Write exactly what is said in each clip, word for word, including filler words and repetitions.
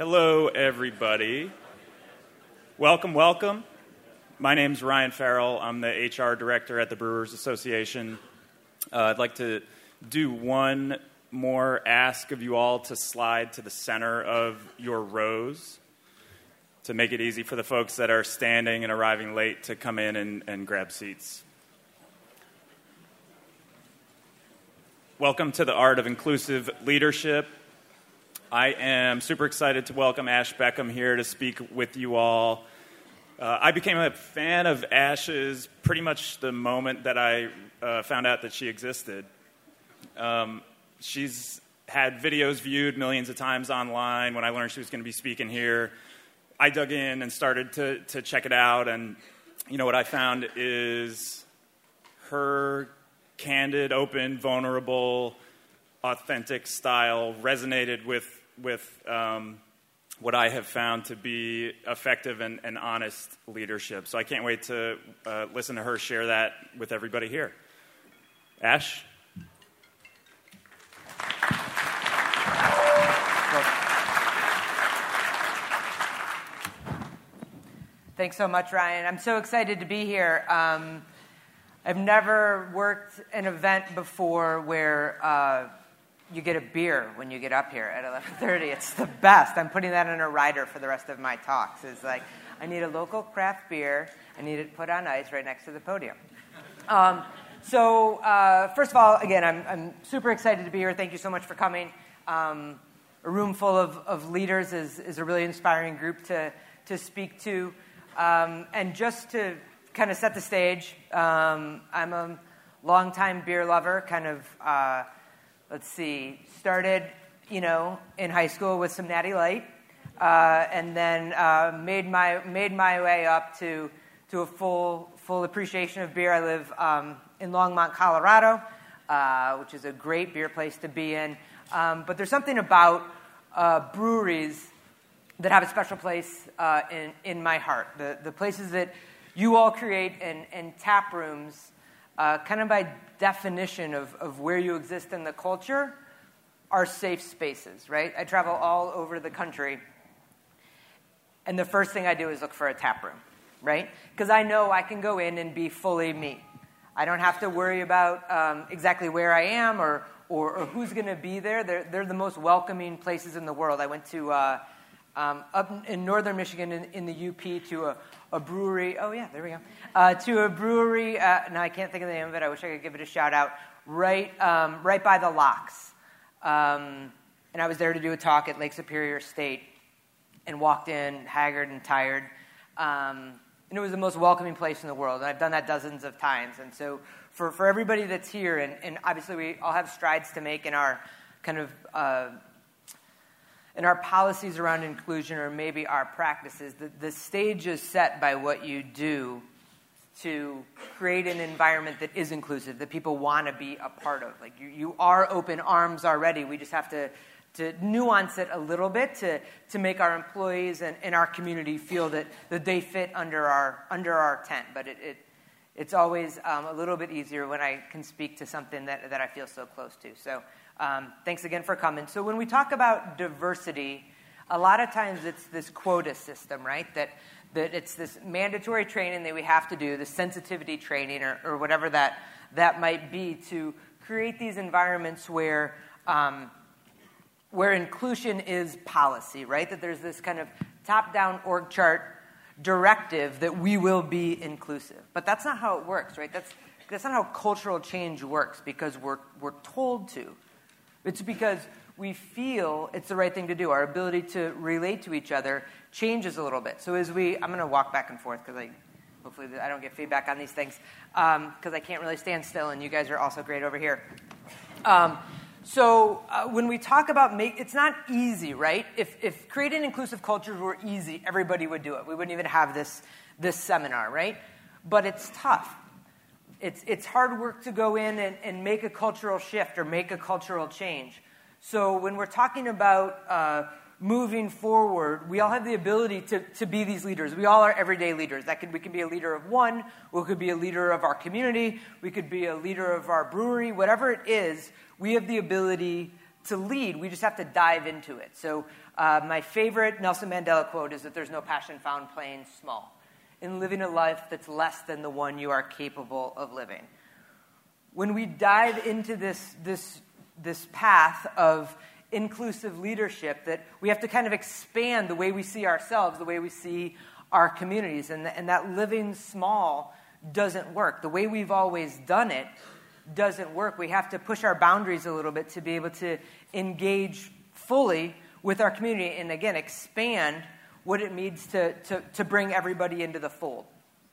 Hello, everybody. Welcome, welcome. My name's Ryan Farrell. I'm the H R director at the Brewers Association. Uh, I'd like to do one more ask of you all to slide to the center of your rows to make it easy for the folks that are standing and arriving late to come in and, and grab seats. Welcome to the Art of Inclusive Leadership. I am super excited to welcome Ash Beckham here to speak with you all. Uh, I became a fan of Ash's pretty much the moment that I uh, found out that she existed. Um, she's had videos viewed millions of times online. When I learned she was going to be speaking here, I dug in and started to, to check it out. And you know what I found is her candid, open, vulnerable, authentic style resonated with with um, what I have found to be effective and, and honest leadership. So I can't wait to uh, listen to her share that with everybody here. Ash? Thanks so much, Ryan. I'm so excited to be here. Um, I've never worked an event before where uh, you get a beer when you get up here at eleven thirty. It's the best. I'm putting that in a rider for the rest of my talks. It's like, I need a local craft beer. I need it put on ice right next to the podium. Um, so uh, first of all, again, I'm, I'm super excited to be here. Thank you so much for coming. Um, a room full of, of leaders is, is a really inspiring group to, to speak to. Um, and just to kind of set the stage, um, I'm a longtime beer lover, kind of... Uh, Let's see, started, you know, in high school with some Natty Light, uh, and then uh, made my made my way up to to a full full appreciation of beer. I live um, in Longmont, Colorado, uh, which is a great beer place to be in. Um, but there's something about uh, breweries that have a special place uh, in in my heart. The the places that you all create and and tap rooms. Uh, kind of by definition of, of where you exist in the culture, are safe spaces, right? I travel all over the country, and the first thing I do is look for a tap room, right? Because I know I can go in and be fully me. I don't have to worry about um, exactly where I am or or, or who's going to be there. They're, they're the most welcoming places in the world. I went to uh, um, up in northern Michigan in, in the U P to a A brewery, oh yeah, there we go, uh, to a brewery, uh, now I can't think of the name of it, I wish I could give it a shout out, right um, right by the locks. Um, and I was there to do a talk at Lake Superior State and walked in haggard and tired. Um, and it was the most welcoming place in the world, and I've done that dozens of times. And so for, for everybody that's here, and, and obviously we all have strides to make in our kind of... Uh, And our policies around inclusion, or maybe our practices, the, the stage is set by what you do to create an environment that is inclusive, that people want to be a part of. Like you, you are open arms already. We just have to, to nuance it a little bit to, to make our employees and, and our community feel that, that they fit under our under our tent. But it, it it's always um, a little bit easier when I can speak to something that, that I feel so close to. So. Um, thanks again for coming. So when we talk about diversity, a lot of times it's this quota system, right? That that it's this mandatory training that we have to do, the sensitivity training or, or whatever that that might be to create these environments where um, where inclusion is policy, right? That there's this kind of top-down org chart directive that we will be inclusive. But that's not how it works, right? That's that's not how cultural change works because we're we're told to. It's because we feel it's the right thing to do. Our ability to relate to each other changes a little bit. So as we, I'm going to walk back and forth because I, hopefully I don't get feedback on these things because um, I can't really stand still, and you guys are also great over here. Um, so uh, when we talk about, make, it's not easy, right? If, if creating inclusive cultures were easy, everybody would do it. We wouldn't even have this this seminar, right? But it's tough. It's it's hard work to go in and, and make a cultural shift or make a cultural change. So when we're talking about uh, moving forward, we all have the ability to, to be these leaders. We all are everyday leaders. That could we can be a leader of one, we could be a leader of our community, we could be a leader of our brewery, whatever it is, we have the ability to lead, we just have to dive into it. So uh, my favorite Nelson Mandela quote is that there's no passion found playing small, in living a life that's less than the one you are capable of living. When we dive into this, this, this path of inclusive leadership, that we have to kind of expand the way we see ourselves, the way we see our communities, and, and that living small doesn't work. The way we've always done it doesn't work. We have to push our boundaries a little bit to be able to engage fully with our community and, again, expand what it means to, to, to bring everybody into the fold.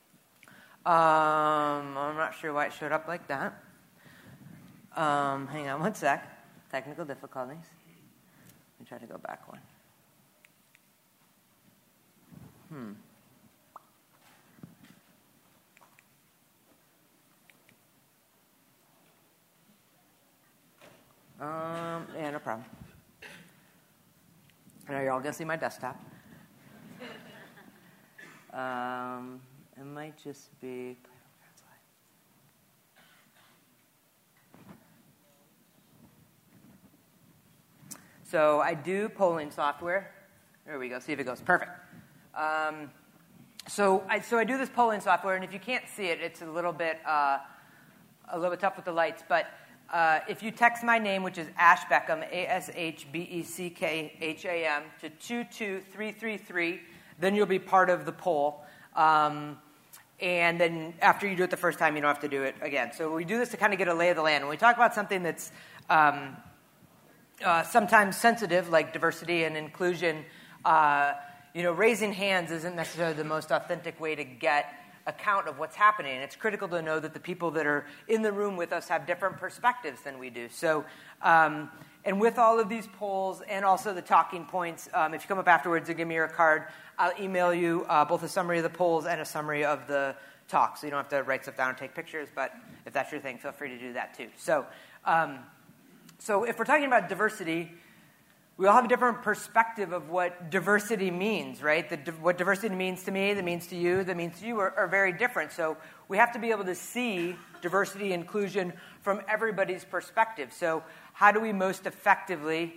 Um, I'm not sure why it showed up like that. Um, hang on one sec. Technical difficulties. Let me try to go back one. Hmm. Um, yeah, no problem. I know you're all going to see my desktop. um, it might just be... So I do polling software. There we go. See if it goes. Perfect. Um, so I so I do this polling software, and if you can't see it, it's a little bit uh, a little bit tough with the lights. But uh, if you text my name, which is Ash Beckham, A S H B E C K H A M, to two two three three three, then you'll be part of the poll. Um, and then after you do it the first time, you don't have to do it again. So we do this to kind of get a lay of the land. When we talk about something that's um, uh, sometimes sensitive, like diversity and inclusion, uh, you know, raising hands isn't necessarily the most authentic way to get account of what's happening. It's critical to know that the people that are in the room with us have different perspectives than we do. So, um, and with all of these polls and also the talking points, um, if you come up afterwards and give me your card, I'll email you uh, both a summary of the polls and a summary of the talk. So you don't have to write stuff down and take pictures, but if that's your thing, feel free to do that too. So, um, so if we're talking about diversity, we all have a different perspective of what diversity means, right? The, what diversity means to me, that means to you, that means to you are, are very different. So we have to be able to see diversity, inclusion from everybody's perspective. So how do we most effectively,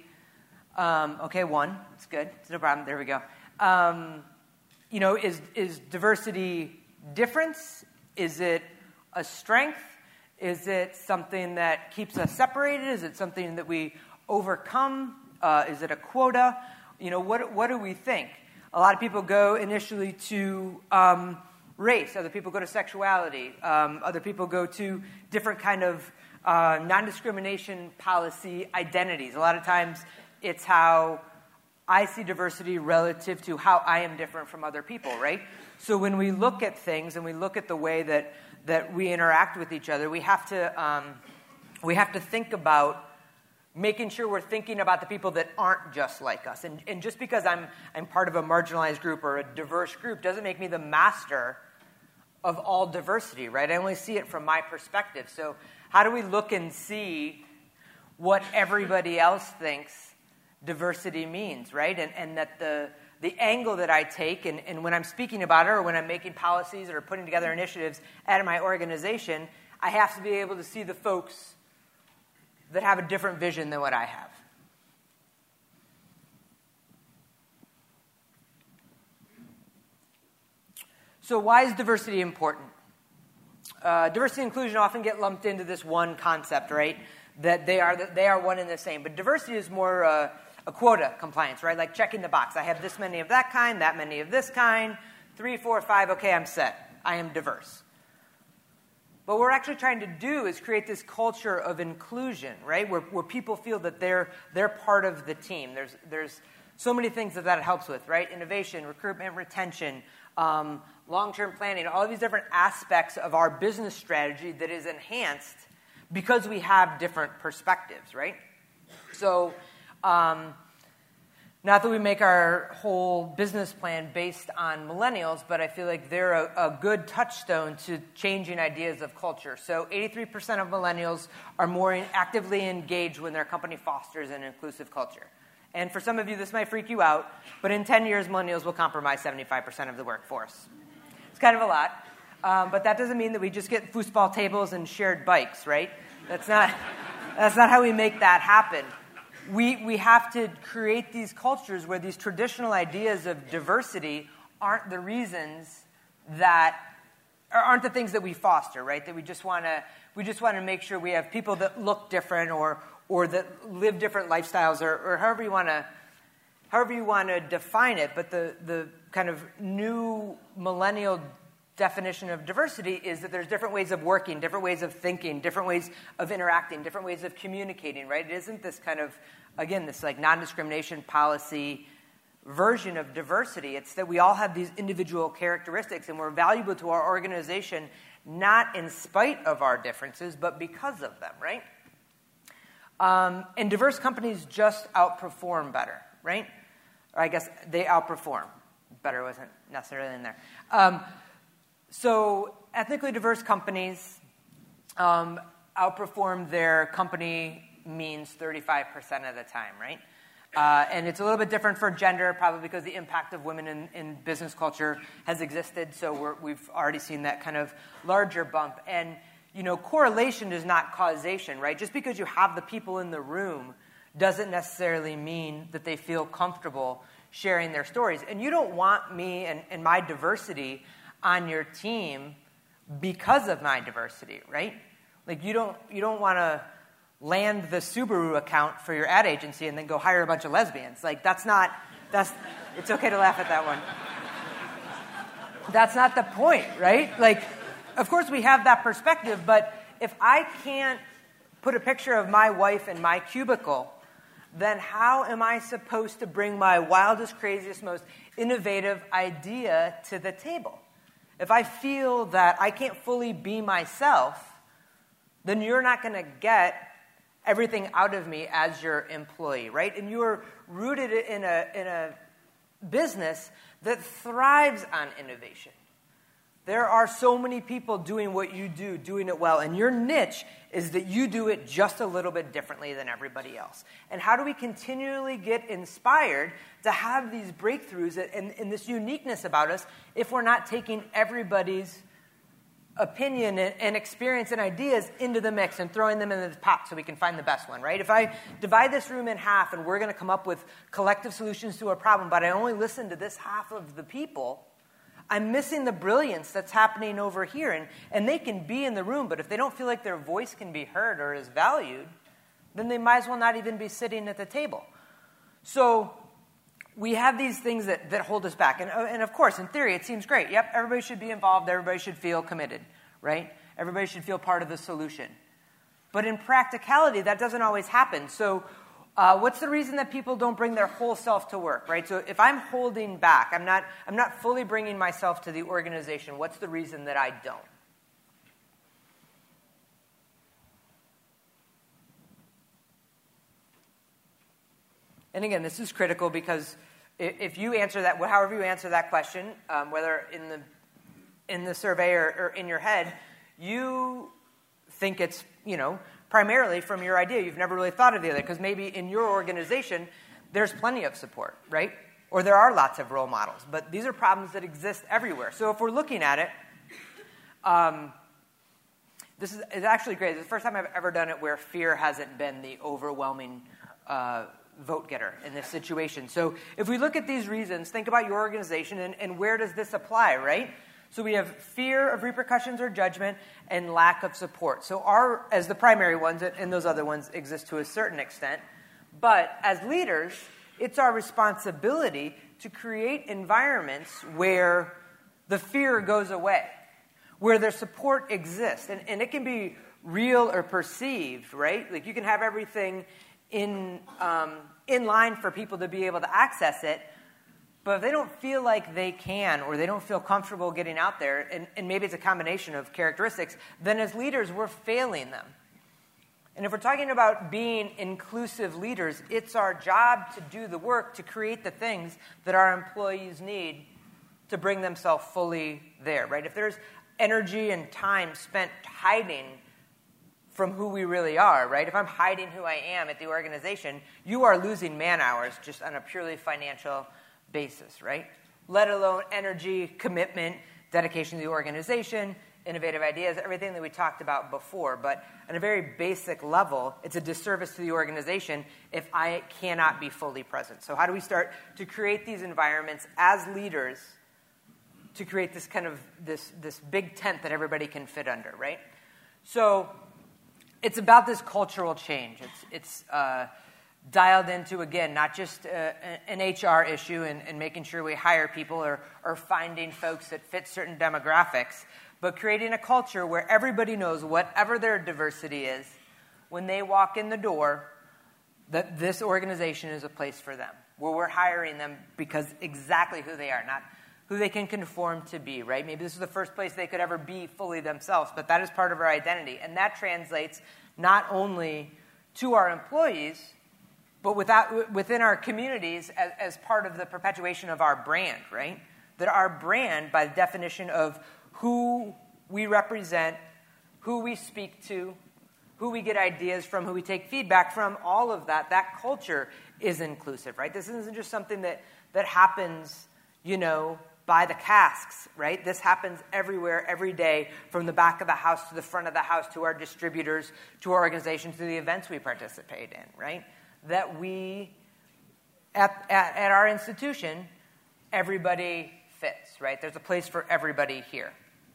um, okay, one, it's good, it's no problem, there we go. Um, you know, is, is diversity difference? Is it a strength? Is it something that keeps us separated? Is it something that we overcome? Uh, is it a quota? You know, what what do we think? A lot of people go initially to um, race. Other people go to sexuality. Um, other people go to different kind of uh, non-discrimination policy identities. A lot of times it's how I see diversity relative to how I am different from other people, right? So when we look at things and we look at the way that, that we interact with each other, we have to um, we have to think about making sure we're thinking about the people that aren't just like us. And, and just because I'm, I'm part of a marginalized group or a diverse group doesn't make me the master of all diversity, right? I only see it from my perspective. So how do we look and see what everybody else thinks diversity means, right? And, and that the, the angle that I take, and, and when I'm speaking about it or when I'm making policies or putting together initiatives at my organization, I have to be able to see the folks that have a different vision than what I have. So why is diversity important? Uh, diversity and inclusion often get lumped into this one concept, right? That they are they are one and the same. But diversity is more uh, a quota compliance, right? Like checking the box. I have this many of that kind, that many of this kind, three, four, five, okay, I'm set. I am diverse. But what we're actually trying to do is create this culture of inclusion, right? Where, where people feel that they're they're part of the team. There's there's so many things that that helps with, right? Innovation, recruitment, retention, um, long-term planning, all of these different aspects of our business strategy that is enhanced because we have different perspectives, right? So, um, not that we make our whole business plan based on millennials, but I feel like they're a, a good touchstone to changing ideas of culture. So eighty-three percent of millennials are more in, actively engaged when their company fosters an inclusive culture. And for some of you, this might freak you out, but in ten years, millennials will compromise seventy-five percent of the workforce. It's kind of a lot, um, but that doesn't mean that we just get foosball tables and shared bikes, right? That's not, that's not how we make that happen. we, we have to create these cultures where these traditional ideas of diversity aren't the reasons that, or aren't the things that we foster, right? That we just want to we just want to make sure we have people that look different or or that live different lifestyles, or, or however you want to however you want to define it. But the the kind of new millennial definition of diversity is that there's different ways of working, different ways of thinking, different ways of interacting, different ways of communicating, right? It isn't this kind of, again, this like non-discrimination policy version of diversity. It's that we all have these individual characteristics and we're valuable to our organization not in spite of our differences, but because of them, right? Um, and diverse companies just outperform better, right? Or I guess they outperform. Better wasn't necessarily in there. Um, so ethnically diverse companies um, outperform their company means thirty-five percent of the time, right? Uh, and it's a little bit different for gender, probably because the impact of women in, in business culture has existed. So we're, we've already seen that kind of larger bump. And, you know, correlation is not causation, right? Just because you have the people in the room doesn't necessarily mean that they feel comfortable sharing their stories. And you don't want me and, and my diversity on your team because of my diversity, right? Like you don't you don't want to land the Subaru account for your ad agency and then go hire a bunch of lesbians. Like, that's not, that's, it's okay to laugh at that one. That's not the point, right? Like, of course we have that perspective, but if I can't put a picture of my wife in my cubicle, then how am I supposed to bring my wildest, craziest, most innovative idea to the table? If I feel that I can't fully be myself, then you're not going to get everything out of me as your employee, right? And you are rooted in a in a business that thrives on innovation. There are so many people doing what you do, doing it well, and your niche is that you do it just a little bit differently than everybody else. And how do we continually get inspired to have these breakthroughs and, and this uniqueness about us if we're not taking everybody's opinion and experience and ideas into the mix and throwing them in the pot so we can find the best one, right? If I divide this room in half and we're going to come up with collective solutions to a problem, but I only listen to this half of the people, I'm missing the brilliance that's happening over here. And, and they can be in the room, but if they don't feel like their voice can be heard or is valued, then they might as well not even be sitting at the table. So we have these things that, that hold us back. And, and of course, in theory, it seems great. Yep, everybody should be involved. Everybody should feel committed, right? Everybody should feel part of the solution. But in practicality, that doesn't always happen. So uh, what's the reason that people don't bring their whole self to work, right? So if I'm holding back, I'm not, I'm not fully bringing myself to the organization, what's the reason that I don't? And again, this is critical because if you answer that, however you answer that question, um, whether in the in the survey or, or in your head, you think it's, you know, primarily from your idea. You've never really thought of the other because maybe in your organization there's plenty of support, right? Or there are lots of role models. But these are problems that exist everywhere. So if we're looking at it, um, this is it's actually great. It's the first time I've ever done it where fear hasn't been the overwhelming uh vote getter in this situation. So if we look at these reasons, think about your organization and, and where does this apply, right? So we have fear of repercussions or judgment and lack of support. So our, as the primary ones, and those other ones exist to a certain extent, but as leaders, it's our responsibility to create environments where the fear goes away, where their support exists. And, and it can be real or perceived, right? Like you can have everything in um, in line for people to be able to access it, but if they don't feel like they can or they don't feel comfortable getting out there, and, and maybe it's a combination of characteristics, then as leaders, we're failing them. And if we're talking about being inclusive leaders, it's our job to do the work to create the things that our employees need to bring themselves fully there, right? If there's energy and time spent hiding from who we really are, right? If I'm hiding who I am at the organization, you are losing man hours just on a purely financial basis, right? Let alone energy, commitment, dedication to the organization, innovative ideas, everything that we talked about before. But on a very basic level, it's a disservice to the organization if I cannot be fully present. So how do we start to create these environments as leaders to create this kind of this this big tent that everybody can fit under, right? So it's about this cultural change. It's it's uh, dialed into, again, not just uh, an H R issue and, and making sure we hire people or, or finding folks that fit certain demographics, but creating a culture where everybody knows, whatever their diversity is, when they walk in the door, that this organization is a place for them, where we're hiring them because exactly who they are, not who they can conform to be, right? Maybe this is the first place they could ever be fully themselves, but that is part of our identity. And that translates not only to our employees, but without, within our communities as, as part of the perpetuation of our brand, right? That our brand, by the definition of who we represent, who we speak to, who we get ideas from, who we take feedback from, all of that, that culture is inclusive, right? This isn't just something that, that happens, you know, by the casks, right? This happens everywhere, every day, from the back of the house to the front of the house, to our distributors, to our organizations, to the events we participate in, right? That we, at, at, at our institution, everybody fits, right? There's a place for everybody here.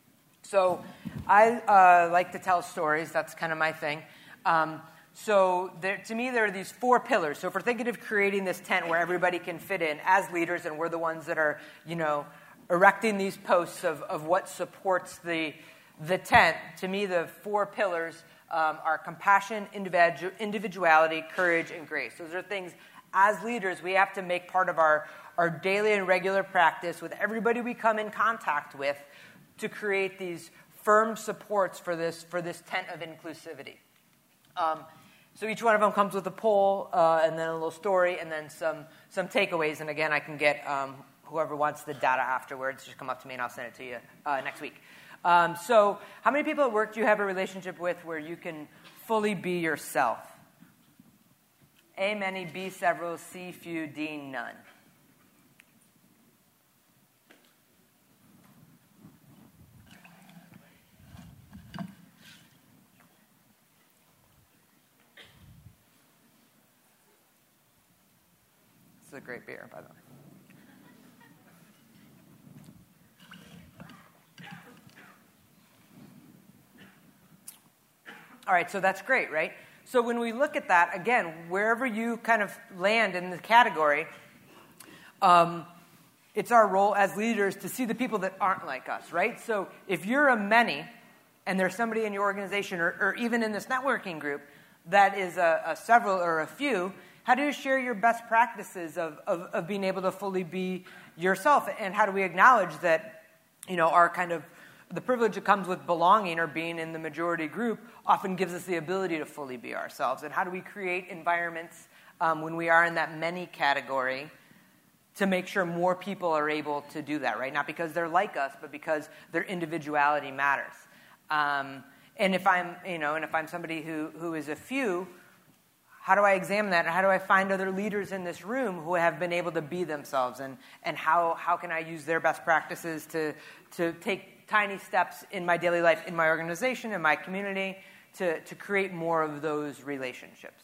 So I uh, like to tell stories. That's kind of my thing. Um, so there, to me, there are these four pillars. So if we're thinking of creating this tent where everybody can fit in as leaders, and we're the ones that are, you know, erecting these posts of, of what supports the, the tent, to me, the four pillars um, are compassion, individu- individuality, courage, and grace. Those are things, as leaders, we have to make part of our, our daily and regular practice with everybody we come in contact with to create these firm supports for this, for this tent of inclusivity. Um, so each one of them comes with a poll, uh, and then a little story, and then some, some takeaways. And again, I can get um, whoever wants the data afterwards, just come up to me and I'll send it to you uh, next week. Um, so how many people at work do you have a relationship with where you can fully be yourself? A, many, B, several, C, few, D, none. This is a great beer, by the way. All right, so that's great, right? So when we look at that, again, wherever you kind of land in the category, um, it's our role as leaders to see the people that aren't like us, right? So if you're a many, and there's somebody in your organization, or, or even in this networking group, that is a, a several or a few, how do you share your best practices of, of, of being able to fully be yourself? And how do we acknowledge that, you know, our kind of the privilege that comes with belonging or being in the majority group often gives us the ability to fully be ourselves? And how do we create environments um, when we are in that many category to make sure more people are able to do that, right? Not because they're like us, but because their individuality matters. Um, and if I'm, you know, and if I'm somebody who, who is a few, how do I examine that? And how do I find other leaders in this room who have been able to be themselves? And, and how, how can I use their best practices to, to take tiny steps in my daily life, in my organization, in my community, to, to create more of those relationships?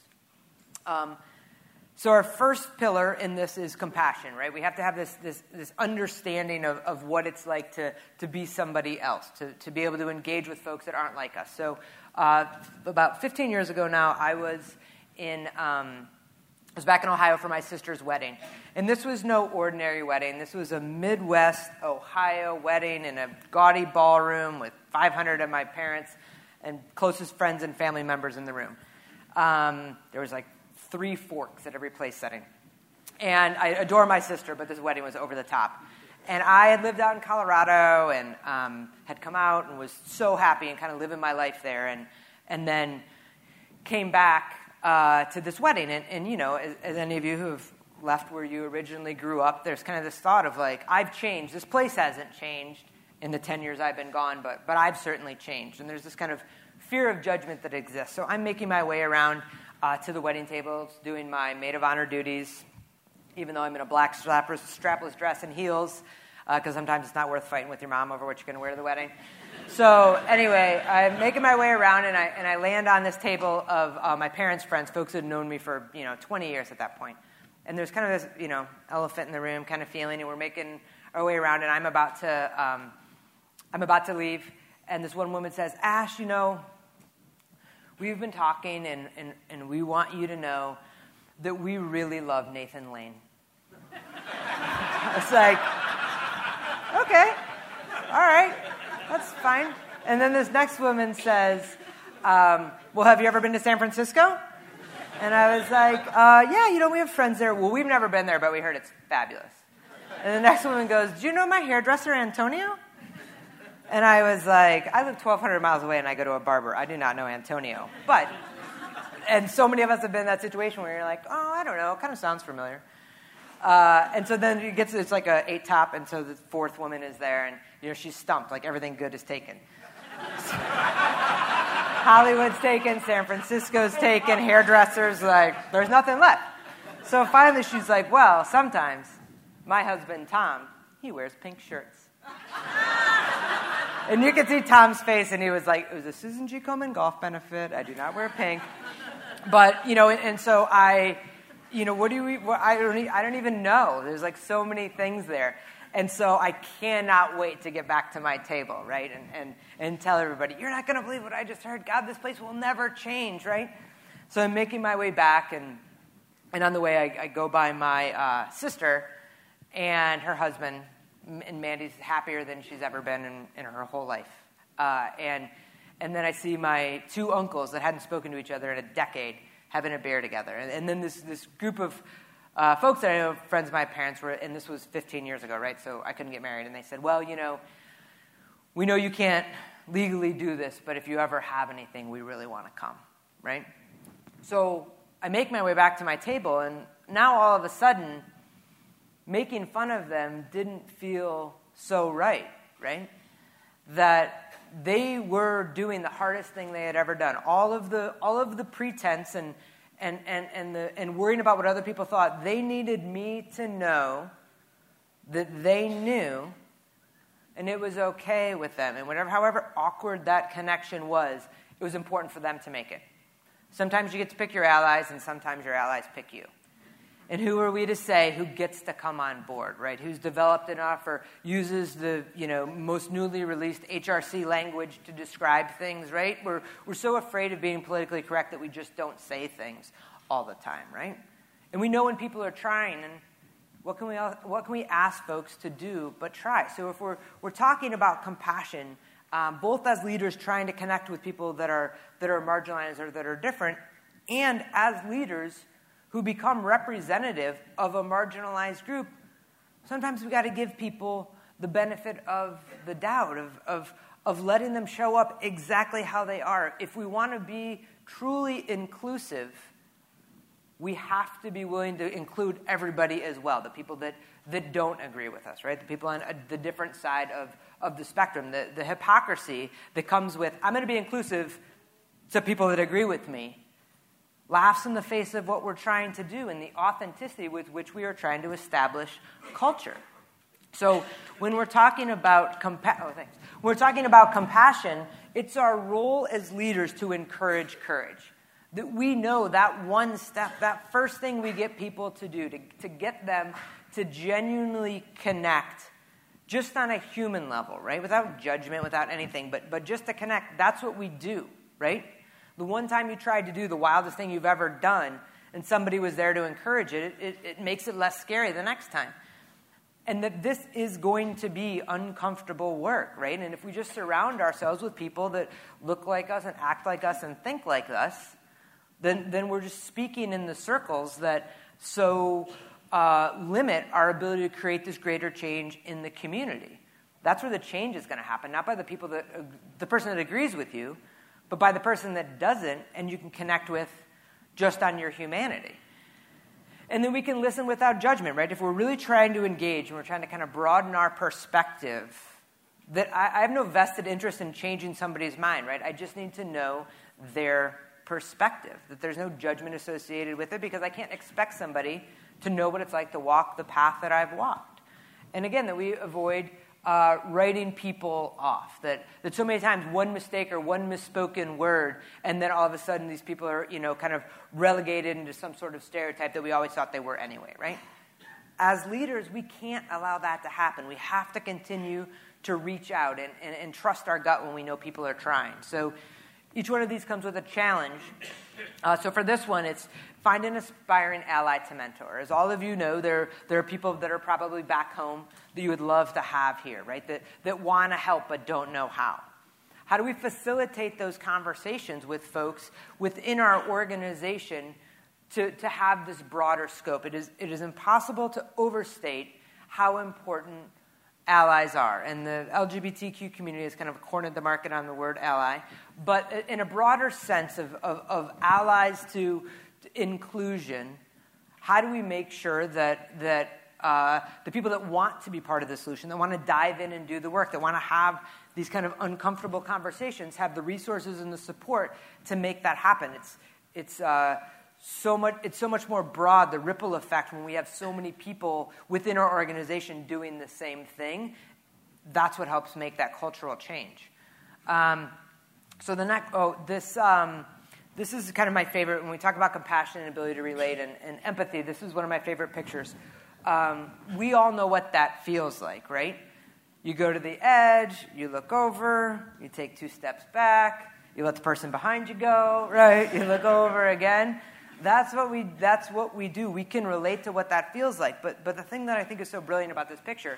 Um, so our first pillar in this is compassion, right? We have to have this this, this understanding of, of what it's like to, to be somebody else, to, to be able to engage with folks that aren't like us. So uh, about fifteen years ago now, I was in... Um, I was back in Ohio for my sister's wedding. And this was no ordinary wedding. This was a Midwest Ohio wedding in a gaudy ballroom with five hundred of my parents and closest friends and family members in the room. Um, there was like three forks at every place setting. And I adore my sister, but this wedding was over the top. And I had lived out in Colorado and um, had come out and was so happy and kind of living my life there. And, and then came back Uh, to this wedding. And, and you know, as, as any of you who have left where you originally grew up, there's kind of this thought of like, I've changed. This place hasn't changed in the ten years I've been gone, but but I've certainly changed. And there's this kind of fear of judgment that exists. So I'm making my way around uh, to the wedding tables, doing my maid of honor duties, even though I'm in a black strapless, strapless dress and heels, because uh, sometimes it's not worth fighting with your mom over what you're going to wear to the wedding. So anyway, I'm making my way around, and I and I land on this table of uh, my parents' friends, folks who had known me for you know twenty years at that point. And there's kind of this you know elephant in the room kind of feeling, and we're making our way around, and I'm about to um, I'm about to leave, and this one woman says, "Ash, you know, we've been talking, and and, and we want you to know that we really love Nathan Lane." It's like, okay, all right. That's fine. And then this next woman says, um, well, have you ever been to San Francisco? And I was like, uh, yeah, you know, we have friends there. Well, we've never been there, but we heard it's fabulous. And the next woman goes, do you know my hairdresser, Antonio? And I was like, I live twelve hundred miles away and I go to a barber. I do not know Antonio. But, and so many of us have been in that situation where you're like, oh, I don't know, it kind of sounds familiar. Uh, and so then it gets, it's like a eight top, and so the fourth woman is there, and you know she's stumped, like everything good is taken. Hollywood's taken, San Francisco's taken, hairdressers, like, there's nothing left. So finally she's like, well, sometimes my husband, Tom, he wears pink shirts. And you could see Tom's face, and he was like, it was a Susan G. Komen golf benefit. I do not wear pink. But, you know, and, and so I... You know, what do we, what, I, don't, I don't even know. There's like so many things there. And so I cannot wait to get back to my table, right? And and, and tell everybody, you're not going to believe what I just heard. God, this place will never change, right? So I'm making my way back, and and on the way I, I go by my uh, sister and her husband, and Mandy's happier than she's ever been in, in her whole life. Uh, and and then I see my two uncles that hadn't spoken to each other in a decade having a beer together. And, and then this this group of uh, folks that I know, friends of my parents were, and this was fifteen years ago, right? So I couldn't get married. And they said, well, you know, we know you can't legally do this, but if you ever have anything, we really want to come, right? So I make my way back to my table, and now all of a sudden, making fun of them didn't feel so right, right? That they were doing the hardest thing they had ever done. All of the all of the pretense and and and and the and worrying about what other people thought, they needed me to know that they knew, and it was okay with them. And whatever, however awkward that connection was, it was important for them to make it. Sometimes you get to pick your allies, and sometimes your allies pick you. And who are we to say who gets to come on board, right? Who's developed enough or uses the, you know, most newly released H R C language to describe things, right? We're we're so afraid of being politically correct that we just don't say things all the time, right? And we know when people are trying, and what can we what can we ask folks to do but try? So if we're we're talking about compassion, um, both as leaders trying to connect with people that are that are marginalized or that are different, and as leaders who become representative of a marginalized group, sometimes we got to give people the benefit of the doubt, of, of, of letting them show up exactly how they are. If we want to be truly inclusive, we have to be willing to include everybody as well, the people that, that don't agree with us, right? The people on a, the different side of, of the spectrum, the, the hypocrisy that comes with, I'm going to be inclusive to people that agree with me, laughs in the face of what we're trying to do and the authenticity with which we are trying to establish culture. So when we're talking about compa- oh, thanks. When we're talking about compassion, it's our role as leaders to encourage courage. That we know that one step, that first thing we get people to do, to, to get them to genuinely connect just on a human level, right? Without judgment, without anything, but, but just to connect, that's what we do, right? The one time you tried to do the wildest thing you've ever done and somebody was there to encourage it, it, it, it makes it less scary the next time. And that this is going to be uncomfortable work, right? And if we just surround ourselves with people that look like us and act like us and think like us, then, then we're just speaking in the circles that so uh, limit our ability to create this greater change in the community. That's where the change is going to happen, not by the people that, uh, the person that agrees with you, but by the person that doesn't, and you can connect with just on your humanity. And then we can listen without judgment, right? If we're really trying to engage and we're trying to kind of broaden our perspective, that I, I have no vested interest in changing somebody's mind, right? I just need to know their perspective, that there's no judgment associated with it, because I can't expect somebody to know what it's like to walk the path that I've walked. And again, that we avoid uh, writing people off. That, that so many times one mistake or one misspoken word, and then all of a sudden these people are, you know, kind of relegated into some sort of stereotype that we always thought they were anyway, right? As leaders, we can't allow that to happen. We have to continue to reach out and, and, and trust our gut when we know people are trying. So each one of these comes with a challenge. Uh, so for this one, it's find an aspiring ally to mentor. As all of you know, there, there are people that are probably back home that you would love to have here, right? That, that want to help but don't know how. How do we facilitate those conversations with folks within our organization to, to have this broader scope? It is, it is impossible to overstate how important allies are. And the L G B T Q community has kind of cornered the market on the word ally. But in a broader sense of, of, of allies to, to inclusion, how do we make sure that, that uh, the people that want to be part of the solution, that want to dive in and do the work, that want to have these kind of uncomfortable conversations, have the resources and the support to make that happen? It's, it's, uh, so much, it's so much more broad, the ripple effect, when we have so many people within our organization doing the same thing. That's what helps make that cultural change. Um, so the next, oh, this, um, this is kind of my favorite. When we talk about compassion and ability to relate and, and empathy, this is one of my favorite pictures. Um, we all know what that feels like, right? You go to the edge, you look over, you take two steps back, you let the person behind you go, right? You look over again. That's what we that's what we do. We can relate to what that feels like. But but the thing that I think is so brilliant about this picture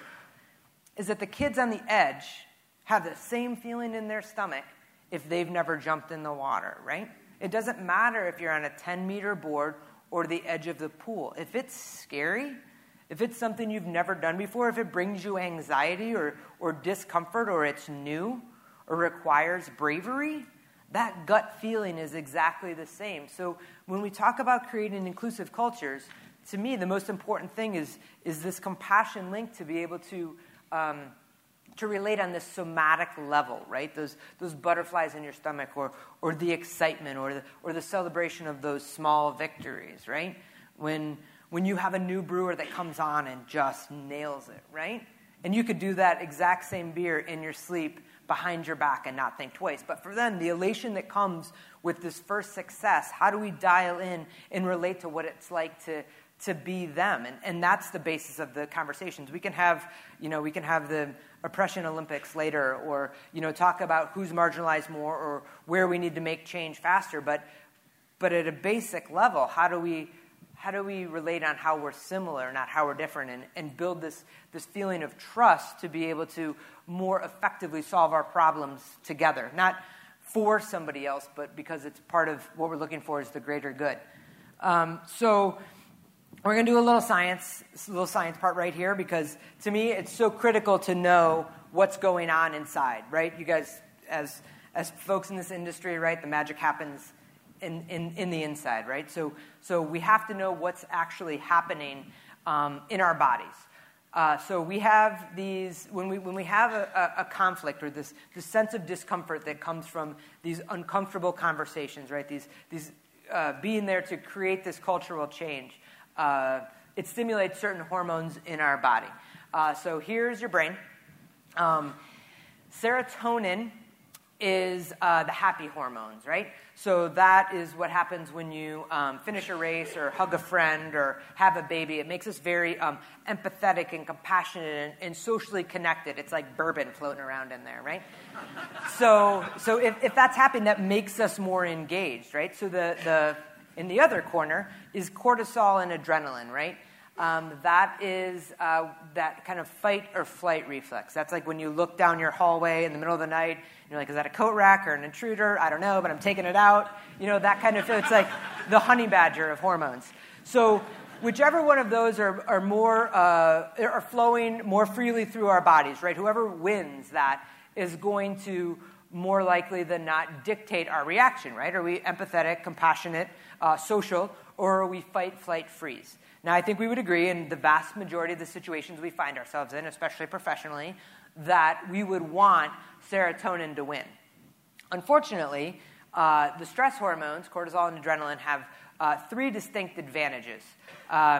is that the kids on the edge have the same feeling in their stomach if they've never jumped in the water, right? It doesn't matter if you're on a ten-meter board or the edge of the pool. If it's scary, if it's something you've never done before, if it brings you anxiety or, or discomfort, or it's new or requires bravery, that gut feeling is exactly the same. So when we talk about creating inclusive cultures, to me, the most important thing is, is this compassion link to be able to, um, to relate on this somatic level, right? Those, those butterflies in your stomach, or, or the excitement, or the, or the celebration of those small victories, right? When, when you have a new brewer that comes on and just nails it, right? And you could do that exact same beer in your sleep behind your back and not think twice. But for them, the elation that comes with this first success, how do we dial in and relate to what it's like to, to be them? And, and that's the basis of the conversations. We can have, you know, we can have the oppression Olympics later, or, you know, talk about who's marginalized more or where we need to make change faster. But, but at a basic level, how do we How do we relate on how we're similar, not how we're different, and, and build this, this feeling of trust to be able to more effectively solve our problems together? Not for somebody else, but because it's part of what we're looking for is the greater good. Um, so we're going to do a little science, a little science part right here, because to me it's so critical to know what's going on inside, right? You guys, as as folks in this industry, right, the magic happens In, in, in the inside, right? So, so we have to know what's actually happening um, in our bodies. Uh, so we have these, when we when we have a, a, a conflict, or this, this sense of discomfort that comes from these uncomfortable conversations, right? These, these uh, being there to create this cultural change, uh, it stimulates certain hormones in our body. Uh, so here's your brain. Um, serotonin is uh, the happy hormones, right? So that is what happens when you um, finish a race or hug a friend or have a baby. It makes us very um, empathetic and compassionate and, and socially connected. It's like bourbon floating around in there, right? so so if, if that's happening, that makes us more engaged, right? So the, the in the other corner is cortisol and adrenaline, right? Um, that is uh, that kind of fight or flight reflex. That's like when you look down your hallway in the middle of the night, and you're like, is that a coat rack or an intruder? I don't know, but I'm taking it out. You know, that kind of feel. It's like the honey badger of hormones. So whichever one of those are, are more uh, are flowing more freely through our bodies, right? Whoever wins that is going to more likely than not dictate our reaction, right? Are we empathetic, compassionate, uh, social, or are we fight, flight, freeze? Now, I think we would agree in the vast majority of the situations we find ourselves in, especially professionally, that we would want serotonin to win. Unfortunately, uh, the stress hormones, cortisol and adrenaline, have uh, three distinct advantages. Um,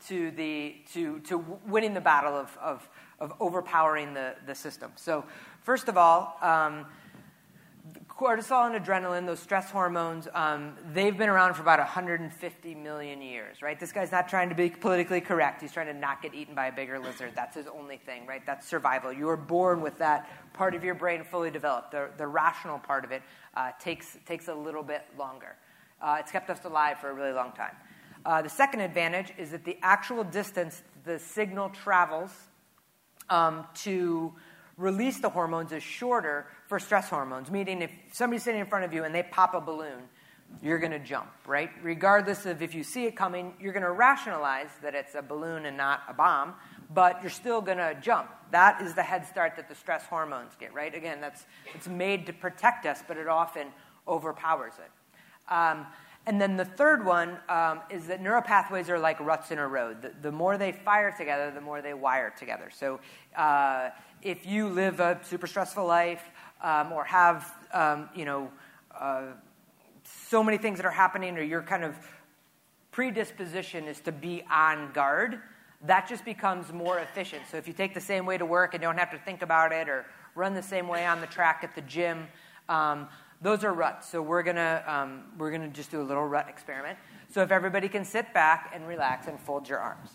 to the to to winning the battle of of, of overpowering the, the system. So first of all, um, cortisol and adrenaline, those stress hormones, um, they've been around for about one hundred fifty million years, right? This guy's not trying to be politically correct. He's trying to not get eaten by a bigger lizard. That's his only thing, right? That's survival. You were born with that part of your brain fully developed. The, the rational part of it uh, takes, takes a little bit longer. Uh, it's kept us alive for a really long time. Uh, the second advantage is that the actual distance the signal travels um, to release the hormones is shorter for stress hormones, meaning if somebody's sitting in front of you and they pop a balloon, you're going to jump, right? Regardless of if you see it coming, you're going to rationalize that it's a balloon and not a bomb, but you're still going to jump. That is the head start that the stress hormones get, right? Again, that's it's made to protect us, but it often overpowers it. Um, and then the third one um, is that neural pathways are like ruts in a road. The, the more they fire together, the more they wire together. So uh, if you live a super stressful life um, or have, um, you know, uh, so many things that are happening, or your kind of predisposition is to be on guard, that just becomes more efficient. So if you take the same way to work and don't have to think about it, or run the same way on the track at the gym, um, those are ruts. So we're gonna um, we're gonna just do a little rut experiment. So if everybody can sit back and relax and fold your arms.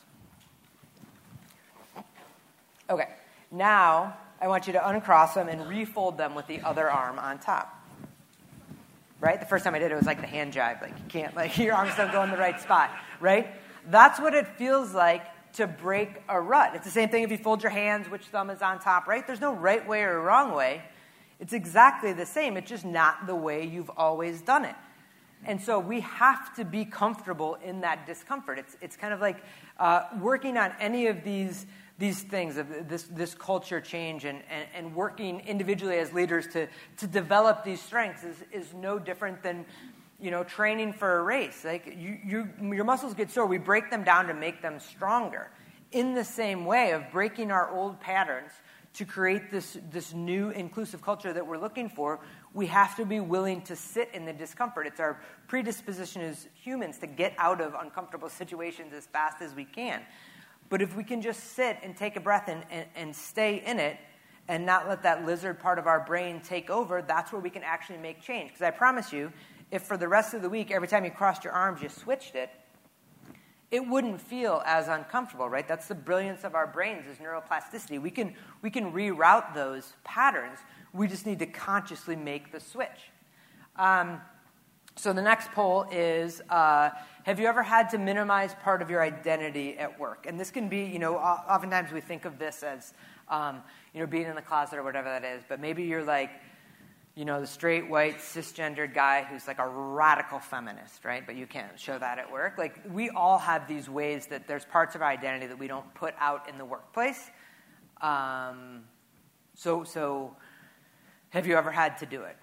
Okay. Now I want you to uncross them and refold them with the other arm on top. Right? The first time I did it, it was like the hand jive. Like you can't, like your arms don't go in the right spot. Right? That's what it feels like to break a rut. It's the same thing if you fold your hands, which thumb is on top, right? There's no right way or wrong way. It's exactly the same. It's just not the way you've always done it. And so we have to be comfortable in that discomfort. It's it's kind of like uh, working on any of these these things, of this this culture change, and, and, and working individually as leaders to to develop these strengths is, is no different than, you know, training for a race. Like you, you your muscles get sore, we break them down to make them stronger. In the same way of breaking our old patterns to create this, this new inclusive culture that we're looking for, we have to be willing to sit in the discomfort. It's our predisposition as humans to get out of uncomfortable situations as fast as we can. But if we can just sit and take a breath and, and, and stay in it and not let that lizard part of our brain take over, that's where we can actually make change. Because I promise you, if for the rest of the week, every time you crossed your arms, you switched it, it wouldn't feel as uncomfortable, right? That's the brilliance of our brains, is neuroplasticity. We can we can reroute those patterns. We just need to consciously make the switch. Um, so the next poll is, uh, have you ever had to minimize part of your identity at work? And this can be, you know, oftentimes we think of this as, um, you know, being in the closet or whatever that is, but maybe you're like, you know, the straight, white, cisgendered guy who's like a radical feminist, right? But you can't show that at work. Like, we all have these ways that there's parts of our identity that we don't put out in the workplace. Um, so, so have you ever had to do it?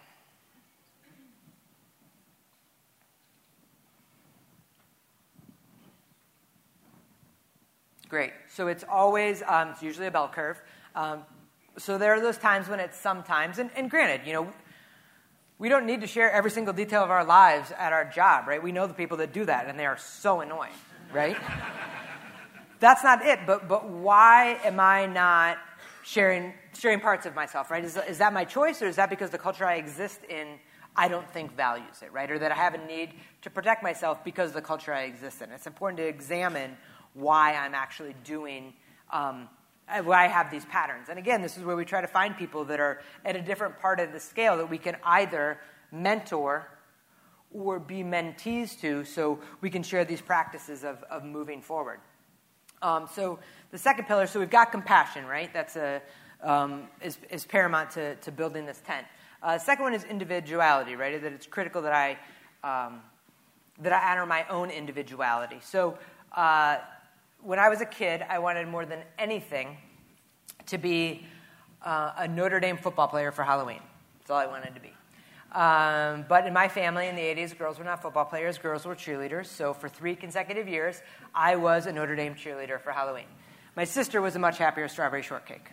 Great. So it's always, um, it's usually a bell curve. Um, So there are those times when it's sometimes, and, and granted, you know, we don't need to share every single detail of our lives at our job, right? We know the people that do that, and they are so annoying, right? That's not it, but but why am I not sharing sharing parts of myself, right? Is, is that my choice, or is that because the culture I exist in, I don't think values it, right? Or that I have a need to protect myself because of the culture I exist in? It's important to examine why I'm actually doing um where I have these patterns. And again, this is where we try to find people that are at a different part of the scale that we can either mentor or be mentees to, so we can share these practices of, of moving forward. Um, so the second pillar, so we've got compassion, right? That's a, um, is, is paramount to, to building this tent. Uh, the second one is individuality, right? That it's critical that I, um, that I honor my own individuality. So uh, when I was a kid, I wanted more than anything to be uh, a Notre Dame football player for Halloween. That's all I wanted to be. Um, but in my family in the eighties, girls were not football players, girls were cheerleaders. So for three consecutive years, I was a Notre Dame cheerleader for Halloween. My sister was a much happier strawberry shortcake.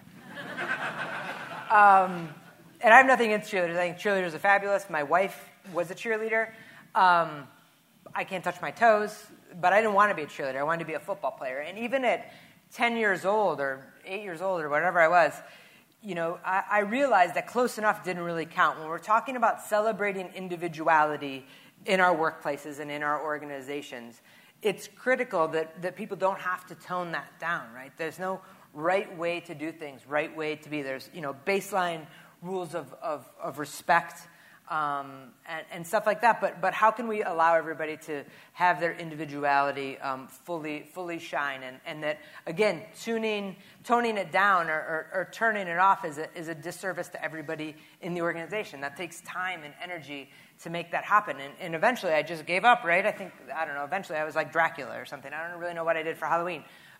um, and I have nothing against cheerleaders. I think cheerleaders are fabulous. My wife was a cheerleader. Um, I can't touch my toes. but I didn't want to be a cheerleader. I wanted to be a football player. And even at ten years old or eight years old or whatever I was, you know, I, I realized that close enough didn't really count. When we're talking about celebrating individuality in our workplaces and in our organizations, it's critical that, that people don't have to tone that down, right? There's no right way to do things, right way to be. There's, you know, baseline rules of, of, of respect um, and, and stuff like that. But but how can we allow everybody to have their individuality um, fully fully shine? And, and that, again, tuning, toning it down or, or, or turning it off is a, is a disservice to everybody in the organization. That takes time and energy to make that happen. And, and eventually I just gave up, right? I think, I don't know, eventually I was like Dracula or something. I don't really know what I did for Halloween.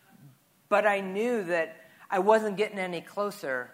But I knew that I wasn't getting any closer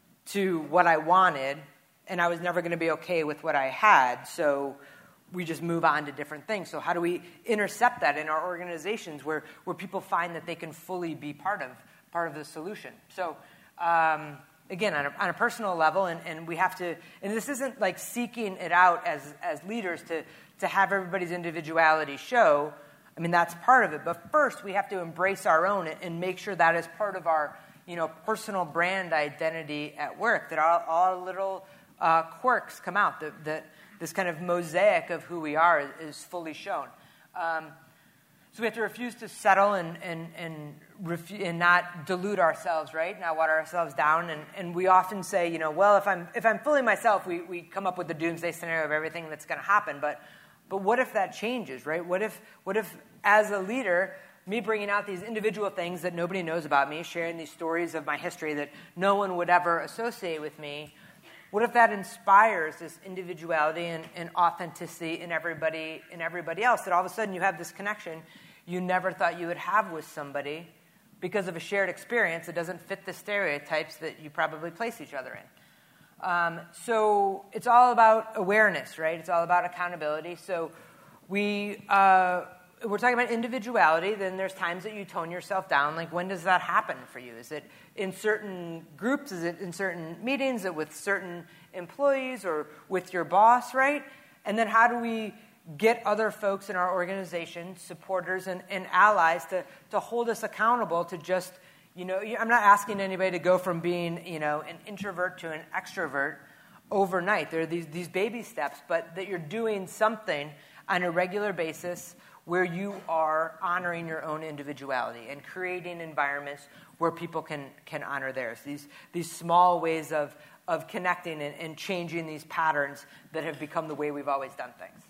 to what I wanted, and I was never going to be okay with what I had, so we just move on to different things. So how do we intercept that in our organizations where, where people find that they can fully be part of part of the solution? So um, again, on a, on a personal level, and, and we have to, and this isn't like seeking it out as, as leaders to, to have everybody's individuality show. I mean, that's part of it. But first, we have to embrace our own and make sure that is part of our, you know, personal brand identity at work, that all, all little uh, quirks come out, that, that this kind of mosaic of who we are is, is fully shown. Um, so we have to refuse to settle and and and, refu- and not dilute ourselves, right? Not water ourselves down. And, and we often say, you know, well, if I'm if I'm fully myself, we, we come up with the doomsday scenario of everything that's going to happen. But but what if that changes, right? What if what if as a leader, me bringing out these individual things that nobody knows about me, sharing these stories of my history that no one would ever associate with me, what if that inspires this individuality and, and authenticity in everybody in everybody else, that all of a sudden you have this connection you never thought you would have with somebody because of a shared experience that doesn't fit the stereotypes that you probably place each other in. Um, so it's all about awareness, right? It's all about accountability. So we... Uh, we're talking about individuality, then there's times that you tone yourself down. Like, when does that happen for you? Is it in certain groups? Is it in certain meetings? Is it with certain employees or with your boss, right? And then how do we get other folks in our organization, supporters and, and allies, to, to hold us accountable to just, you know, I'm not asking anybody to go from being, you know, an introvert to an extrovert overnight. There are these, these baby steps, but that you're doing something on a regular basis where you are honoring your own individuality and creating environments where people can, can honor theirs. These, these small ways of, of connecting and, and changing these patterns that have become the way we've always done things.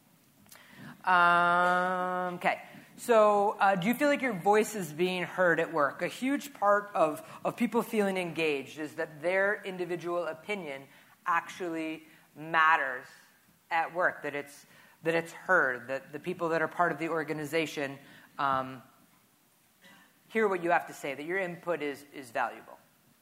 Um, okay, so uh, do you feel like your voice is being heard at work? A huge part of, of people feeling engaged is that their individual opinion actually matters at work, that it's that it's heard, that the people that are part of the organization um, hear what you have to say, that your input is, is valuable.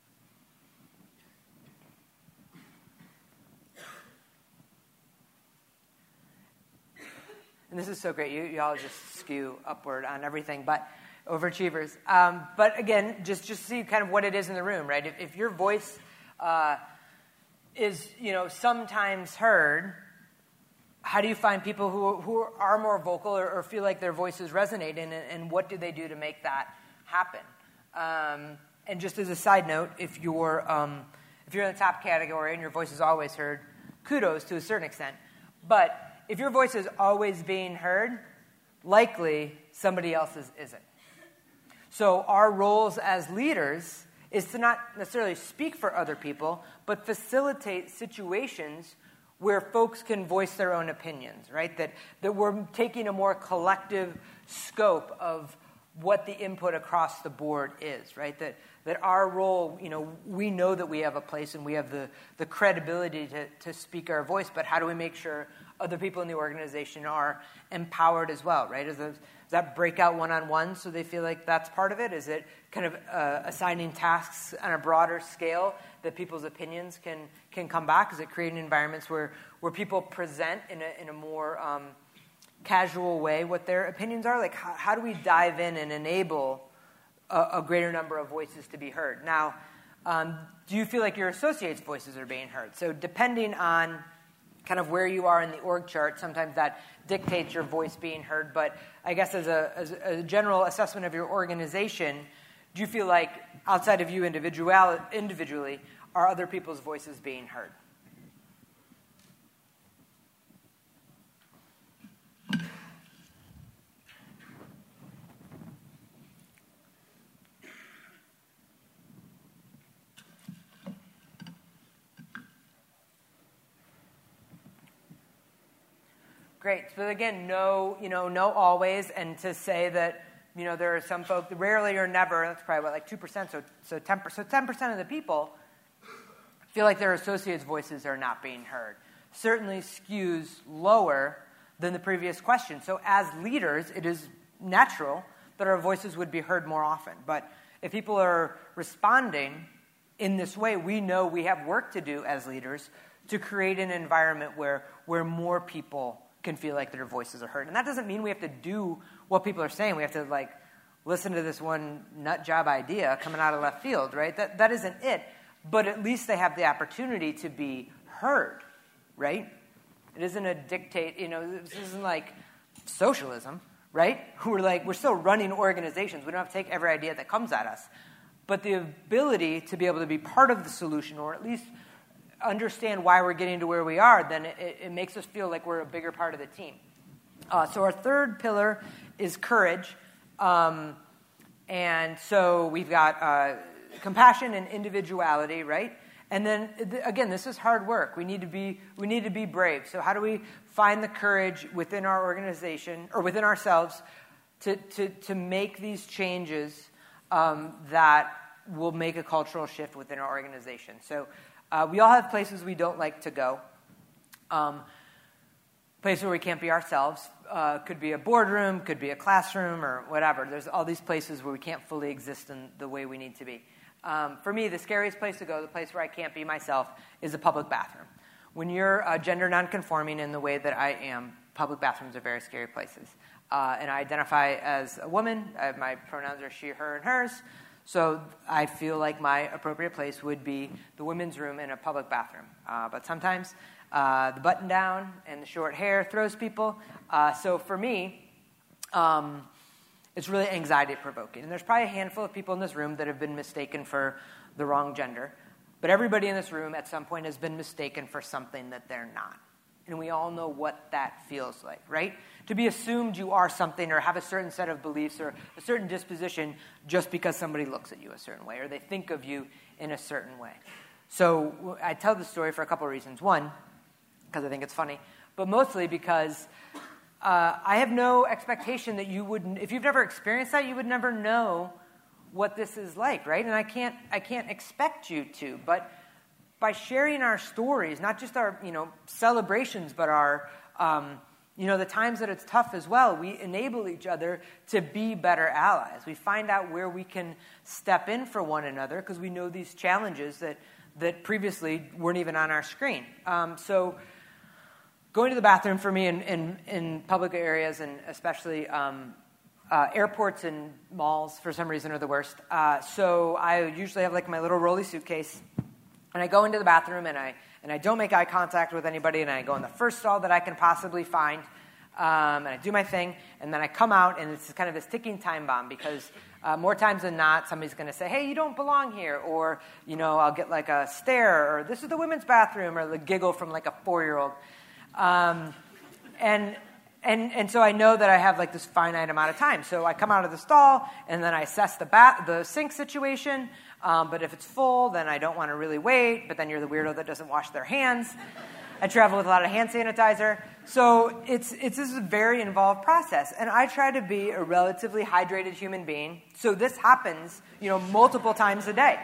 And this is so great. You, you all just skew upward on everything, but overachievers. Um, but again, just, just see kind of what it is in the room, right? If, if your voice uh, is, you know, sometimes heard, how do you find people who who are more vocal or, or feel like their voices resonate, and, and what do they do to make that happen? Um, and just as a side note, if you're um, if you're in the top category and your voice is always heard, kudos to a certain extent. But if your voice is always being heard, likely somebody else's isn't. So our roles as leaders is to not necessarily speak for other people, but facilitate situations where folks can voice their own opinions, right? That that we're taking a more collective scope of what the input across the board is, right? That that our role, you know, we know that we have a place and we have the, the credibility to, to speak our voice, but how do we make sure other people in the organization are empowered as well, right? Is, those, is that breakout one-on-one so they feel like that's part of it? Is it kind of uh, assigning tasks on a broader scale that people's opinions can can come back? Is it creating environments where, where people present in a, in a more um, casual way what their opinions are? Like, how, how do we dive in and enable a, a greater number of voices to be heard? Now, um, do you feel like your associates' voices are being heard? So depending on kind of where you are in the org chart. Sometimes that dictates your voice being heard. But I guess as a, as a general assessment of your organization, do you feel like outside of you individual, individually, are other people's voices being heard? Great. So again, no, you know, no always, and to say that, you know, there are some folks, rarely or never, that's probably what, like two percent, so so ten percent, so ten percent of the people feel like their associates' voices are not being heard. Certainly skews lower than the previous question. So as leaders, it is natural that our voices would be heard more often. But if people are responding in this way, we know we have work to do as leaders to create an environment where where more people can feel like their voices are heard. And that doesn't mean we have to do what people are saying. We have to, like, listen to this one nut job idea coming out of left field, right? That that isn't it. But at least they have the opportunity to be heard, right? It isn't a dictate, you know, this isn't like socialism, right? We're like, we're still running organizations. We don't have to take every idea that comes at us. But the ability to be able to be part of the solution, or at least understand why we're getting to where we are, then it, it makes us feel like we're a bigger part of the team. Uh, so our third pillar is courage. Um, and so we've got uh, compassion and individuality, right? And then, again, this is hard work. We need to be we need to be brave. So how do we find the courage within our organization, or within ourselves, to, to, to make these changes um, that will make a cultural shift within our organization? So Uh, we all have places we don't like to go, um, places where we can't be ourselves. Uh, could be a boardroom, could be a classroom, or whatever. There's all these places where we can't fully exist in the way we need to be. Um, for me, the scariest place to go, the place where I can't be myself, is a public bathroom. When you're uh, gender nonconforming in the way that I am, public bathrooms are very scary places. Uh, and I identify as a woman. I, my pronouns are she, her, and hers. So I feel like my appropriate place would be the women's room in a public bathroom. Uh, but sometimes uh, the button down and the short hair throws people. Uh, so for me, um, it's really anxiety-provoking. And there's probably a handful of people in this room that have been mistaken for the wrong gender. But everybody in this room at some point has been mistaken for something that they're not. And we all know what that feels like, right? To be assumed you are something, or have a certain set of beliefs or a certain disposition just because somebody looks at you a certain way, or they think of you in a certain way. So I tell this story for a couple of reasons. One, because I think it's funny, but mostly because uh, I have no expectation that you would, if you've never experienced that, you would never know what this is like, right? And I can't, I can't expect you to, but by sharing our stories, not just our, you know, celebrations, but our, um, you know, the times that it's tough as well, we enable each other to be better allies. We find out where we can step in for one another because we know these challenges that, that previously weren't even on our screen. Um, so going to the bathroom for me in, in, in public areas, and especially um, uh, airports and malls, for some reason, are the worst. Uh, so I usually have like my little rolly suitcase, and I go into the bathroom, and I and I don't make eye contact with anybody, and I go in the first stall that I can possibly find, um, and I do my thing, and then I come out, and it's kind of this ticking time bomb, because uh, more times than not, somebody's going to say, hey, you don't belong here, or, you know, I'll get like a stare, or this is the women's bathroom, or the giggle from like a four-year-old. Um, and... And and so I know that I have like this finite amount of time. So I come out of the stall, and then I assess the bat, the sink situation. Um, but if it's full, then I don't want to really wait. But then you're the weirdo that doesn't wash their hands. I travel with a lot of hand sanitizer. So it's it's this is a very involved process. And I try to be a relatively hydrated human being. So this happens, you know, multiple times a day.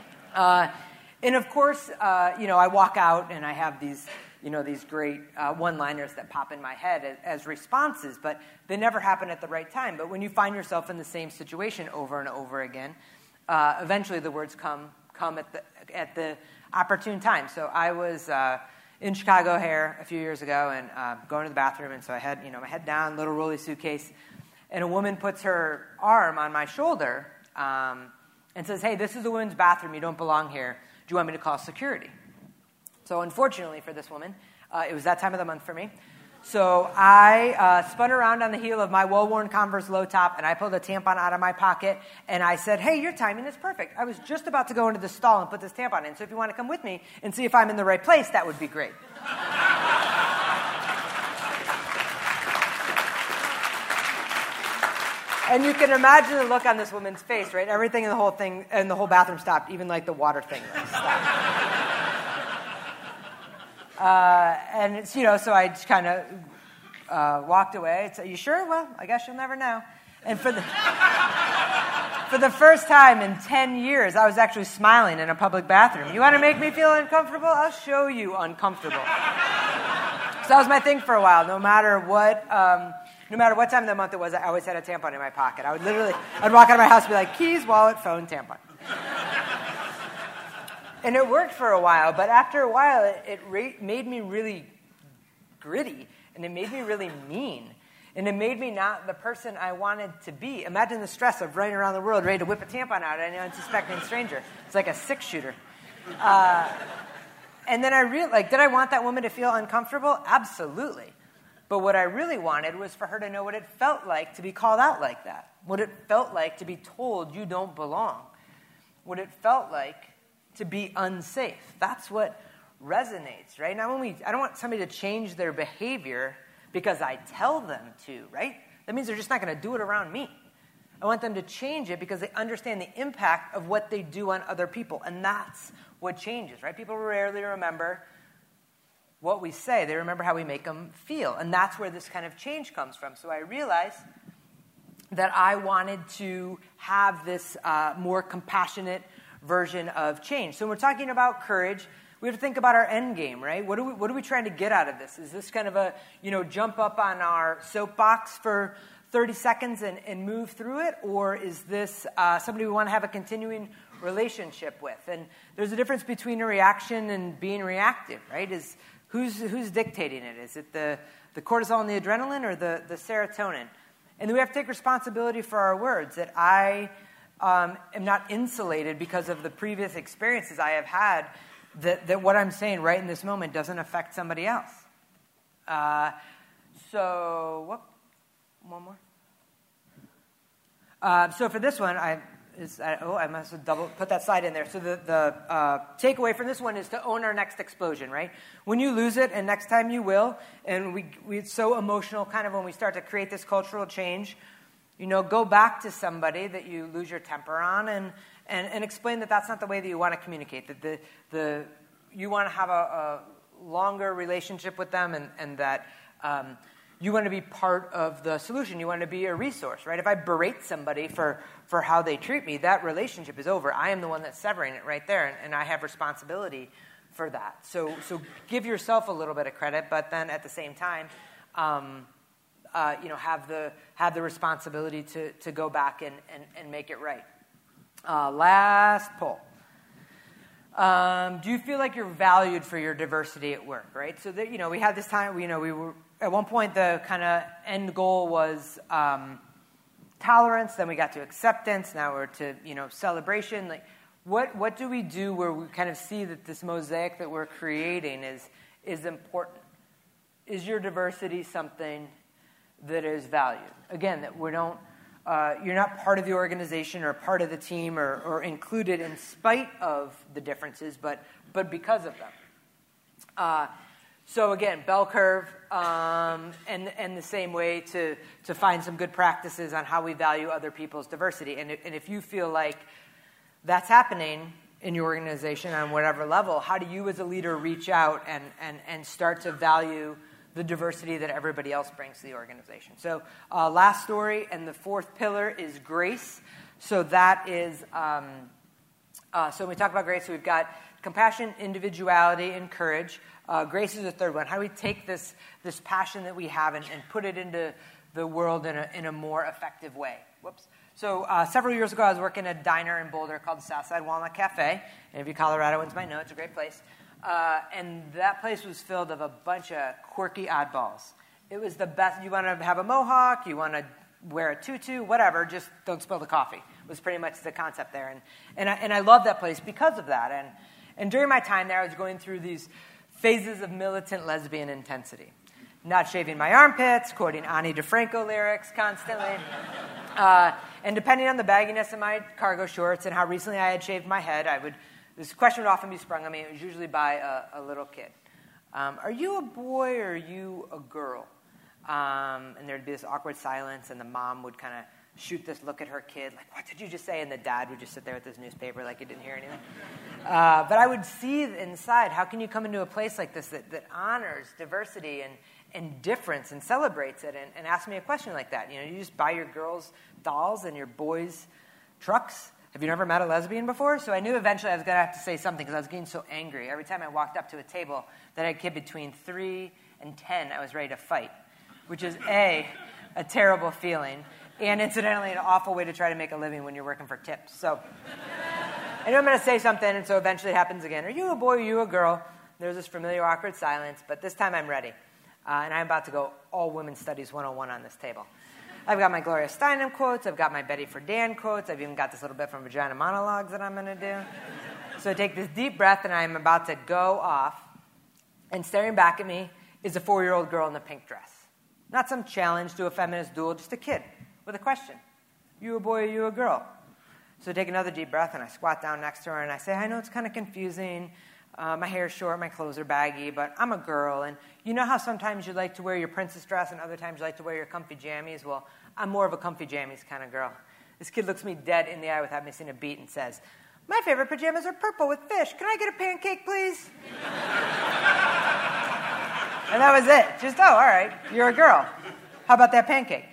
Uh, and of course, uh, you know, I walk out and I have these, you know, these great uh, one-liners that pop in my head as, as responses, but they never happen at the right time. But when you find yourself in the same situation over and over again, uh, eventually the words come come at the at the opportune time. So I was uh, in Chicago here a few years ago, and uh, going to the bathroom, and so I had, you know, my head down, little rolly suitcase, and a woman puts her arm on my shoulder um, and says, "Hey, this is the women's bathroom. You don't belong here. Do you want me to call security?" So unfortunately for this woman, Uh, it was that time of the month for me. So I uh, spun around on the heel of my well-worn Converse low top, and I pulled a tampon out of my pocket, and I said, hey, your timing is perfect. I was just about to go into the stall and put this tampon in, so if you want to come with me and see if I'm in the right place, that would be great. And you can imagine the look on this woman's face, right? Everything in the whole thing, in the whole bathroom stopped, even like the water thing like, stopped. Uh, and it's, you know, so I just kind of uh, walked away. It's, are you sure? Well, I guess you'll never know. And for the for the first time in ten years, I was actually smiling in a public bathroom. You want to make me feel uncomfortable? I'll show you uncomfortable. So that was my thing for a while. No matter what, um, no matter what time of the month it was, I always had a tampon in my pocket. I would literally, I'd walk out of my house and be like, keys, wallet, phone, tampon. And it worked for a while, but after a while, it, it ra- made me really gritty, and it made me really mean, and it made me not the person I wanted to be. Imagine the stress of running around the world ready to whip a tampon out at an unsuspecting stranger. It's like a six-shooter. Uh, and then I realized, like, did I want that woman to feel uncomfortable? Absolutely. But what I really wanted was for her to know what it felt like to be called out like that, what it felt like to be told you don't belong, what it felt like to be unsafe. That's what resonates, right? Not when we, I don't want somebody to change their behavior because I tell them to, right? That means they're just not going to do it around me. I want them to change it because they understand the impact of what they do on other people, and that's what changes, right? People rarely remember what we say. They remember how we make them feel, and that's where this kind of change comes from. So I realized that I wanted to have this uh, more compassionate version of change. So when we're talking about courage, we have to think about our end game, right? What are we, what are we trying to get out of this? Is this kind of a, you know, jump up on our soapbox for thirty seconds and, and move through it? Or is this uh, somebody we want to have a continuing relationship with? And there's a difference between a reaction and being reactive, right? Is who's who's dictating it? Is it the, the cortisol and the adrenaline or the, the serotonin? And then we have to take responsibility for our words, that I Um, am not insulated because of the previous experiences I have had, that, that what I'm saying right in this moment doesn't affect somebody else. Uh, so, what? One more? Uh, so for this one, I, is, I oh, I must have double put that slide in there. So the, the uh, takeaway from this one is to own our next explosion, right? When you lose it, and next time you will, and we, we it's so emotional kind of when we start to create this cultural change, you know, go back to somebody that you lose your temper on and, and, and explain that that's not the way that you want to communicate, that the, the, you want to have a, a longer relationship with them and, and that um, you want to be part of the solution. You want to be a resource, right? If I berate somebody for, for how they treat me, that relationship is over. I am the one that's severing it right there, and, and I have responsibility for that. So, so give yourself a little bit of credit, but then at the same time, um, Uh, you know, have the have the responsibility to to go back and, and, and make it right. Uh, last poll. Um, do you feel like you're valued for your diversity at work, right? So that, you know, we had this time, you know, we were, at one point the kind of end goal was um, tolerance, then we got to acceptance, now we're to, you know, celebration. Like, what what do we do where we kind of see that this mosaic that we're creating is is important? Is your diversity something that is valued? Again, that we don't, uh, you're not part of the organization or part of the team or, or included in spite of the differences, but but because of them. Uh, so again, bell curve, um, and and the same way to to find some good practices on how we value other people's diversity. And and if you feel like that's happening in your organization on whatever level, how do you as a leader reach out and and and start to value the diversity that everybody else brings to the organization? So uh, last story, and the fourth pillar is grace. So that is, um, uh, so when we talk about grace, so we've got compassion, individuality, and courage. Uh, grace is the third one. How do we take this this passion that we have and, and put it into the world in a, in a more effective way? Whoops. So uh, several years ago, I was working at a diner in Boulder called the Southside Walnut Cafe. And if you Coloradoans might know, it's a great place. Uh, and that place was filled of a bunch of quirky oddballs. It was the best. You want to have a mohawk, you want to wear a tutu, whatever, just don't spill the coffee. It was pretty much the concept there. And and I, and I love that place because of that. And and during my time there, I was going through these phases of militant lesbian intensity. Not shaving my armpits, quoting Ani DeFranco lyrics constantly. Uh, and depending on the bagginess of my cargo shorts and how recently I had shaved my head, I would, this question would often be sprung on me. It was usually by a, a little kid. Um, are you a boy or are you a girl? Um, and there'd be this awkward silence, and the mom would kind of shoot this look at her kid, like, what did you just say? And the dad would just sit there with his newspaper like he didn't hear anything. Uh, but I would see inside, how can you come into a place like this that, that honors diversity and, and difference and celebrates it, and, and ask me a question like that? You know, you just buy your girls dolls and your boys trucks. Have you never met a lesbian before? So I knew eventually I was going to have to say something because I was getting so angry. Every time I walked up to a table that had a kid between three and ten, I was ready to fight, which is A, a terrible feeling, and incidentally an awful way to try to make a living when you're working for tips. So I know I'm going to say something, and so eventually it happens again. Are you a boy or are you a girl? There's this familiar awkward silence, but this time I'm ready. Uh, and I'm about to go all Women's Studies one oh one on this table. I've got my Gloria Steinem quotes. I've got my Betty Friedan quotes. I've even got this little bit from Vagina Monologues that I'm going to do. So I take this deep breath, and I'm about to go off. And staring back at me is a four-year-old girl in a pink dress. Not some challenge to a feminist duel, just a kid with a question. You a boy or you a girl? So I take another deep breath, and I squat down next to her, and I say, I know it's kind of confusing. Uh, my hair's short, my clothes are baggy, but I'm a girl. And you know how sometimes you like to wear your princess dress and other times you like to wear your comfy jammies? Well, I'm more of a comfy jammies kind of girl. This kid looks me dead in the eye without missing a beat and says, my favorite pajamas are purple with fish. Can I get a pancake, please? And that was it. Just, oh, all right, you're a girl. How about that pancake?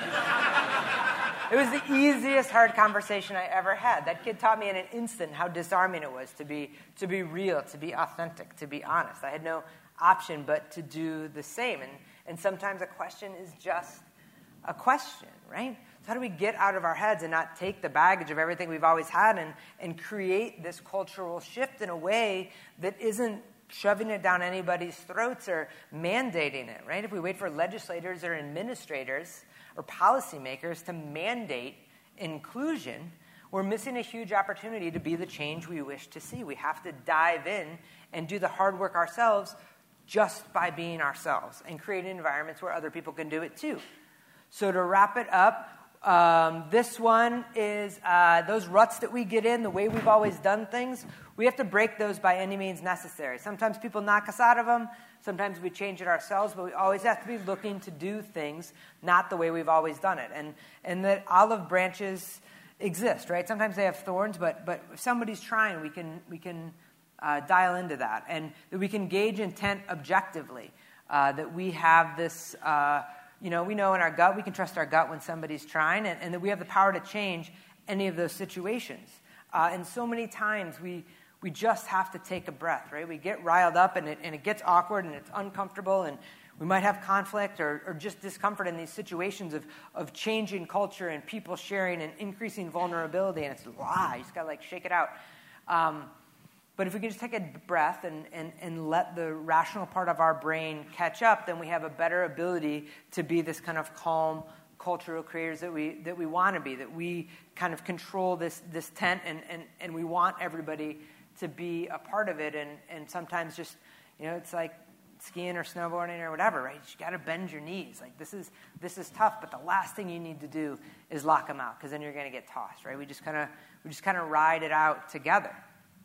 It was the easiest hard conversation I ever had. That kid taught me in an instant how disarming it was to be to be real, to be authentic, to be honest. I had no option but to do the same. And, and sometimes a question is just a question, right? So how do we get out of our heads and not take the baggage of everything we've always had and, and create this cultural shift in a way that isn't shoving it down anybody's throats or mandating it, right? If we wait for legislators or administrators or policymakers to mandate inclusion, we're missing a huge opportunity to be the change we wish to see. We have to dive in and do the hard work ourselves just by being ourselves and create environments where other people can do it too. So to wrap it up, um, this one is uh, those ruts that we get in, the way we've always done things, we have to break those by any means necessary. Sometimes people knock us out of them. Sometimes we change it ourselves, but we always have to be looking to do things not the way we've always done it. And and that olive branches exist, right? Sometimes they have thorns, but but if somebody's trying, we can we can uh, dial into that, and that we can gauge intent objectively. Uh, that we have this, uh, you know, we know in our gut, we can trust our gut when somebody's trying, and, and that we have the power to change any of those situations. Uh, and so many times we. We just have to take a breath, right? We get riled up, and it, and it gets awkward, and it's uncomfortable, and we might have conflict or, or just discomfort in these situations of, of changing culture and people sharing and increasing vulnerability, and it's, wow, you just got to, like, shake it out. Um, but if we can just take a breath and, and, and let the rational part of our brain catch up, then we have a better ability to be this kind of calm, cultural creators that we that we want to be, that we kind of control this this tent, and, and, and we want everybody to be a part of it, and, and sometimes just, you know, it's like skiing or snowboarding or whatever, right? You got to bend your knees. Like, this is this is tough, but the last thing you need to do is lock them out, because then you're going to get tossed, right? We just kind of we just kind of ride it out together.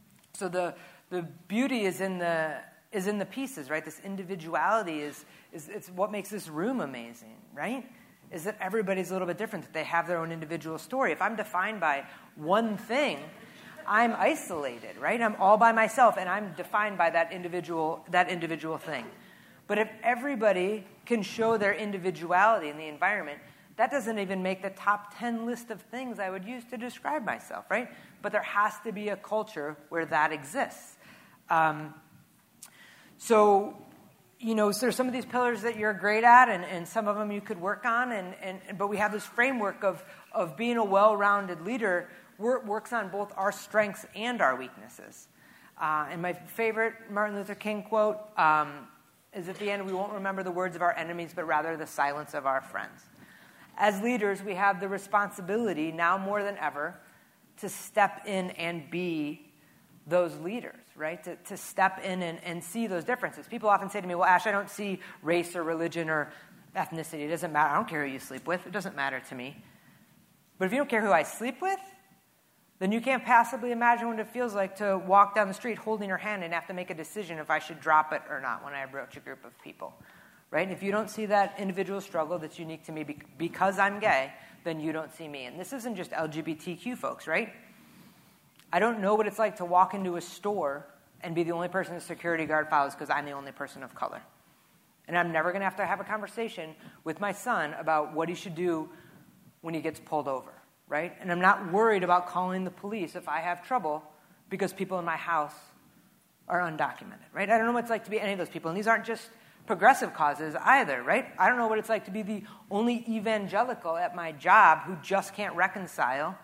So the the beauty is in the is in the pieces, right? This individuality is is it's what makes this room amazing, right? Is that everybody's a little bit different, that they have their own individual story. If I'm defined by one thing, I'm isolated, right? I'm all by myself, and I'm defined by that individual that individual thing. But if everybody can show their individuality in the environment, that doesn't even make the top ten list of things I would use to describe myself, right? But there has to be a culture where that exists. Um, so, you know, so there's some of these pillars that you're great at, and, and some of them you could work on, and, and but we have this framework of, of being a well-rounded leader works on both our strengths and our weaknesses. Uh, and my favorite Martin Luther King quote um, is, at the end, we won't remember the words of our enemies, but rather the silence of our friends. As leaders, we have the responsibility, now more than ever, to step in and be those leaders, right? To, to step in and, and see those differences. People often say to me, well, Ash, I don't see race or religion or ethnicity. It doesn't matter. I don't care who you sleep with. It doesn't matter to me. But if you don't care who I sleep with, then you can't possibly imagine what it feels like to walk down the street holding your hand and have to make a decision if I should drop it or not when I approach a group of people, right? And if you don't see that individual struggle that's unique to me because I'm gay, then you don't see me. And this isn't just L G B T Q folks, right? I don't know what it's like to walk into a store and be the only person the security guard follows because I'm the only person of color. And I'm never going to have to have a conversation with my son about what he should do when he gets pulled over, right? And I'm not worried about calling the police if I have trouble because people in my house are undocumented, right? I don't know what it's like to be any of those people. And these aren't just progressive causes either, right? I don't know what it's like to be the only evangelical at my job who just can't reconcile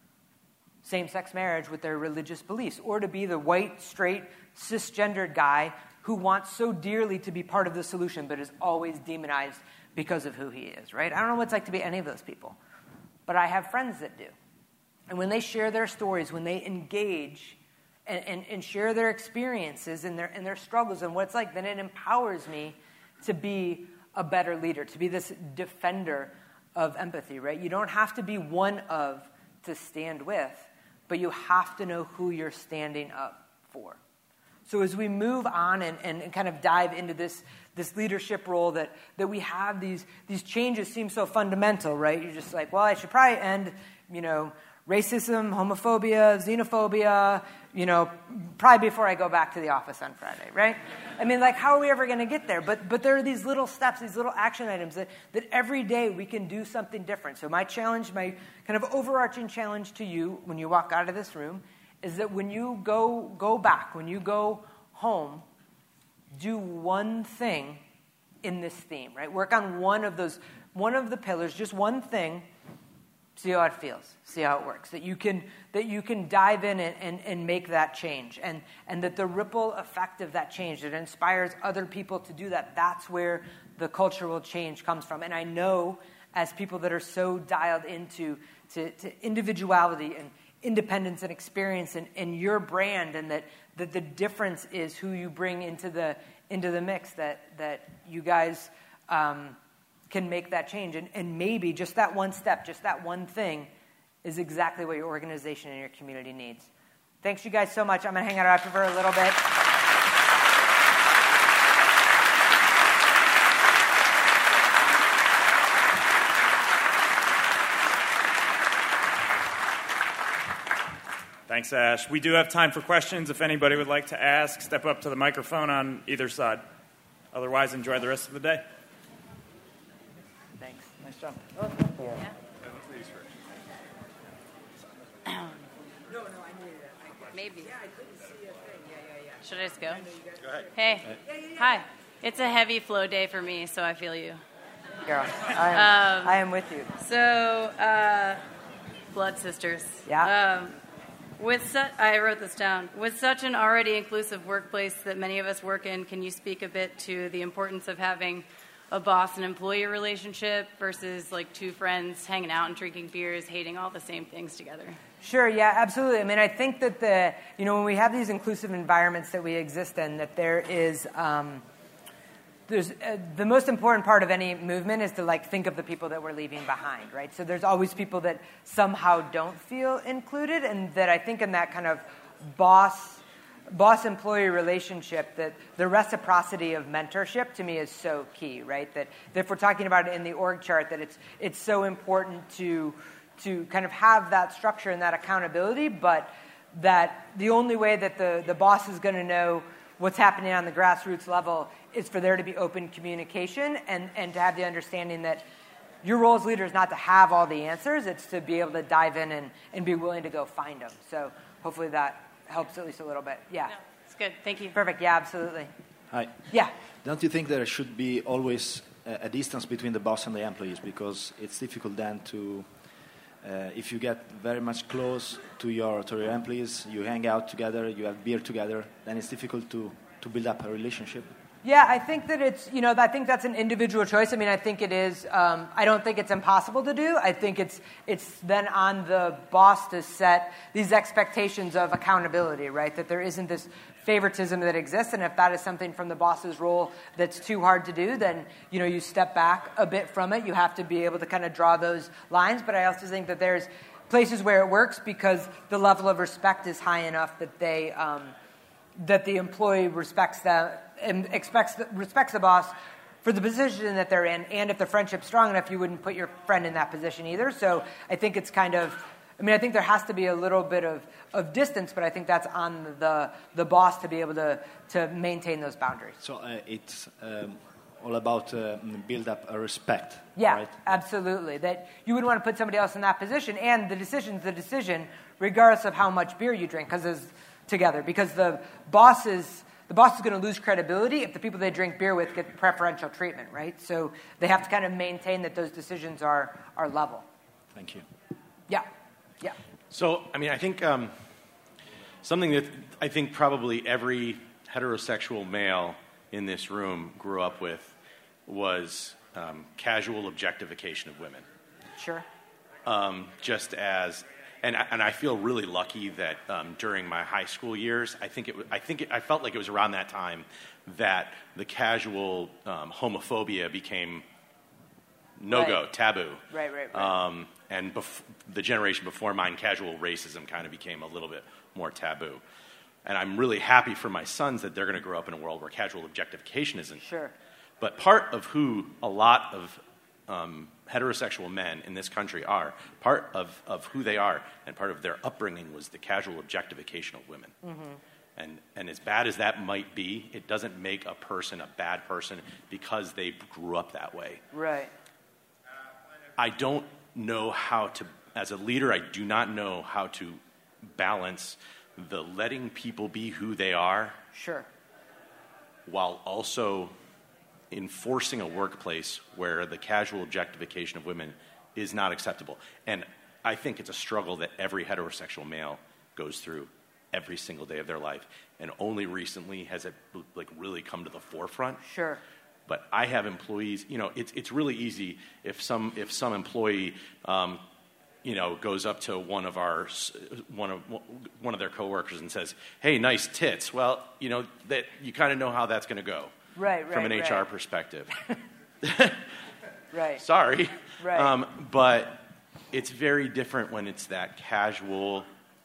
same-sex marriage with their religious beliefs, or to be the white, straight, cisgendered guy who wants so dearly to be part of the solution but is always demonized because of who he is, right? I don't know what it's like to be any of those people, but I have friends that do. And when they share their stories, when they engage and, and, and share their experiences and their, and their struggles and what it's like, then it empowers me to be a better leader, to be this defender of empathy, right? You don't have to be one of to stand with, but you have to know who you're standing up for. So as we move on and, and, and kind of dive into this, this leadership role that, that we have, these, these changes seem so fundamental, right? You're just like, well, I should probably end, you know, racism, homophobia, xenophobia, you know, probably before I go back to the office on Friday, right? I mean, like, how are we ever going to get there? But but there are these little steps, these little action items that, that every day we can do something different. So my challenge, my kind of overarching challenge to you when you walk out of this room is that when you go go back, when you go home, do one thing in this theme, right? Work on one of those, one of the pillars, just one thing. See how it feels. See how it works. That you can that you can dive in and, and, and make that change. And, and that the ripple effect of that change, that inspires other people to do that, that's where the cultural change comes from. And I know as people that are so dialed into to, to individuality and independence and experience and, and your brand, and that, that the difference is who you bring into the into the mix, that that you guys um, can make that change. And, and maybe just that one step, just that one thing is exactly what your organization and your community needs. Thanks you guys so much. I'm going to hang out after for a little bit. Thanks, Ash. We do have time for questions. If anybody would like to ask, step up to the microphone on either side. Otherwise, enjoy the rest of the day. Thanks. Nice job. Oh, yeah. Yeah. No, no, I needed it. Maybe. Yeah, I couldn't see a thing. Yeah, yeah, yeah. Should I just go? Go ahead. Hey. Yeah, yeah, yeah. Hi. It's a heavy flow day for me, so I feel you. Girl, I am, Um, I am with you. So, uh, Blood Sisters. Yeah. Um, with su- I wrote this down. With such an already inclusive workplace that many of us work in, can you speak a bit to the importance of having a boss and employee relationship versus like two friends hanging out and drinking beers, hating all the same things together? Sure, yeah, absolutely. I mean, I think that the, you know, when we have these inclusive environments that we exist in, that there is, um, there's, uh, the most important part of any movement is to, like, think of the people that we're leaving behind, right? So there's always people that somehow don't feel included, and that I think in that kind of boss, boss-employee relationship, that the reciprocity of mentorship to me is so key, right? That, that if we're talking about it in the org chart, that it's it's so important to to kind of have that structure and that accountability, but that the only way that the, the boss is going to know what's happening on the grassroots level is for there to be open communication and, and to have the understanding that your role as leader is not to have all the answers, it's to be able to dive in and, and be willing to go find them. So hopefully that helps at least a little bit. Yeah. No, it's good. Thank you. Perfect. Yeah, absolutely. Hi. Yeah. Don't you think there should be always a, a distance between the boss and the employees? Because it's difficult then to, uh, if you get very much close to your to your employees, you hang out together, you have beer together, then it's difficult to, to build up a relationship. Yeah, I think that it's, you know, I think that's an individual choice. I mean, I think it is, um, I don't think it's impossible to do. I think it's it's then on the boss to set these expectations of accountability, right? That there isn't this favoritism that exists, and if that is something from the boss's role that's too hard to do, then, you know, you step back a bit from it. You have to be able to kind of draw those lines, but I also think that there's places where it works because the level of respect is high enough that they, um, that the employee respects that, and expects the, respects the boss for the position that they're in, and if the friendship's strong enough, you wouldn't put your friend in that position either. So I think it's kind of, I mean, I think there has to be a little bit of, of distance, but I think that's on the the boss to be able to, to maintain those boundaries. So uh, it's um, all about uh, build up a respect, yeah, right? Absolutely. That you wouldn't want to put somebody else in that position, and the decision's the decision, regardless of how much beer you drink, because together, because the boss is the boss is going to lose credibility if the people they drink beer with get preferential treatment, right? So they have to kind of maintain that those decisions are are level. Thank you. Yeah, yeah. So, I mean, I think um, something that I think probably every heterosexual male in this room grew up with was um, casual objectification of women. Sure. Um, just as, and I, and I feel really lucky that um, during my high school years, I think it, I think it, I felt like it was around that time that the casual um, homophobia became no-go, right. taboo. Right, right, right. Um, and bef- the generation before mine, casual racism kind of became a little bit more taboo. And I'm really happy for my sons that they're going to grow up in a world where casual objectification isn't. Sure. But part of who a lot of um, heterosexual men in this country are, part of, of who they are, and part of their upbringing was the casual objectification of women. Mm-hmm. And, and as bad as that might be, it doesn't make a person a bad person because they grew up that way. Right. I don't know how to, as a leader, I do not know how to balance the letting people be who they are. Sure. While also enforcing a workplace where the casual objectification of women is not acceptable. And I think it's a struggle that every heterosexual male goes through every single day of their life. And only recently has it like really come to the forefront. Sure. But I have employees, you know, it's it's really easy if some if some employee, um, you know, goes up to one of our one of one of their coworkers and says, "Hey, nice tits." Well, you know that you kind of know how that's going to go, right, right, from an right. H R perspective. Right. Sorry, right. Um, but it's very different when it's that casual.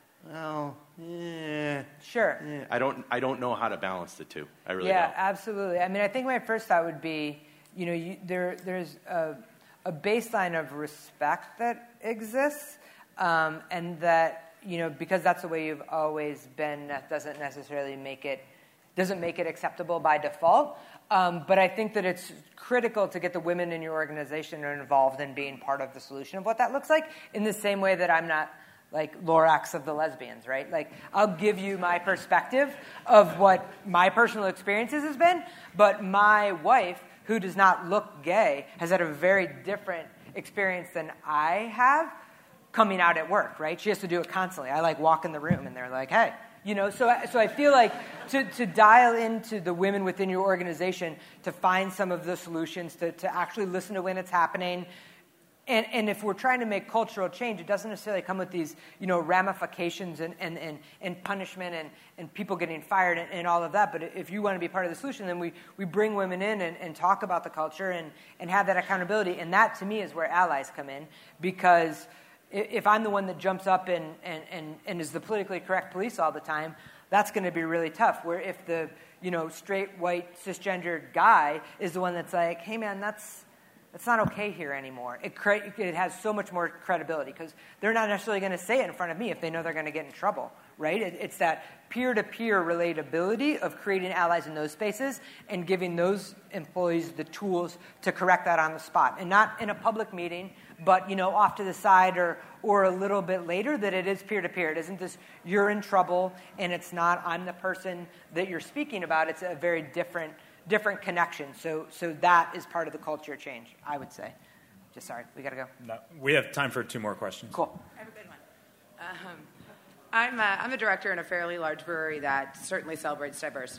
Well, yeah, sure. Yeah. I don't. I don't know how to balance the two. I really yeah, don't. absolutely. I mean, I think my first thought would be, you know, you, there there's a, a baseline of respect that exists, um, and that, you know, because that's the way you've always been, that doesn't necessarily make it doesn't make it acceptable by default. Um, but I think that it's critical to get the women in your organization involved in being part of the solution of what that looks like. In the same way that I'm not like Lorax of the lesbians, right? Like, I'll give you my perspective of what my personal experiences has been, but my wife, who does not look gay, has had a very different experience than I have coming out at work, right? She has to do it constantly. I, like, walk in the room, and they're like, hey. You know, so, so I feel like to, to dial into the women within your organization, to find some of the solutions, to, to actually listen to when it's happening. And, and if we're trying to make cultural change, it doesn't necessarily come with these, you know, ramifications and, and, and, and punishment and, and people getting fired and, and all of that. But if you want to be part of the solution, then we, we bring women in and, and talk about the culture and, and have that accountability. And that, to me, is where allies come in. Because if I'm the one that jumps up and, and, and, and is the politically correct police all the time, that's going to be really tough. Where if the, you know, straight, white, cisgendered guy is the one that's like, hey, man, that's... It's not okay here anymore. It, cre- it has so much more credibility because they're not necessarily going to say it in front of me if they know they're going to get in trouble, right? It, it's that peer-to-peer relatability of creating allies in those spaces and giving those employees the tools to correct that on the spot. And not in a public meeting, but, you know, off to the side or, or a little bit later, that it is peer-to-peer. It isn't this, you're in trouble, and it's not, I'm the person that you're speaking about. It's a very different different connection. So so that is part of the culture change, I would say. Just sorry, we got to go. No, we have time for two more questions. Cool. I have a good one. Um, I'm, a, I'm a director in a fairly large brewery that certainly celebrates diversity.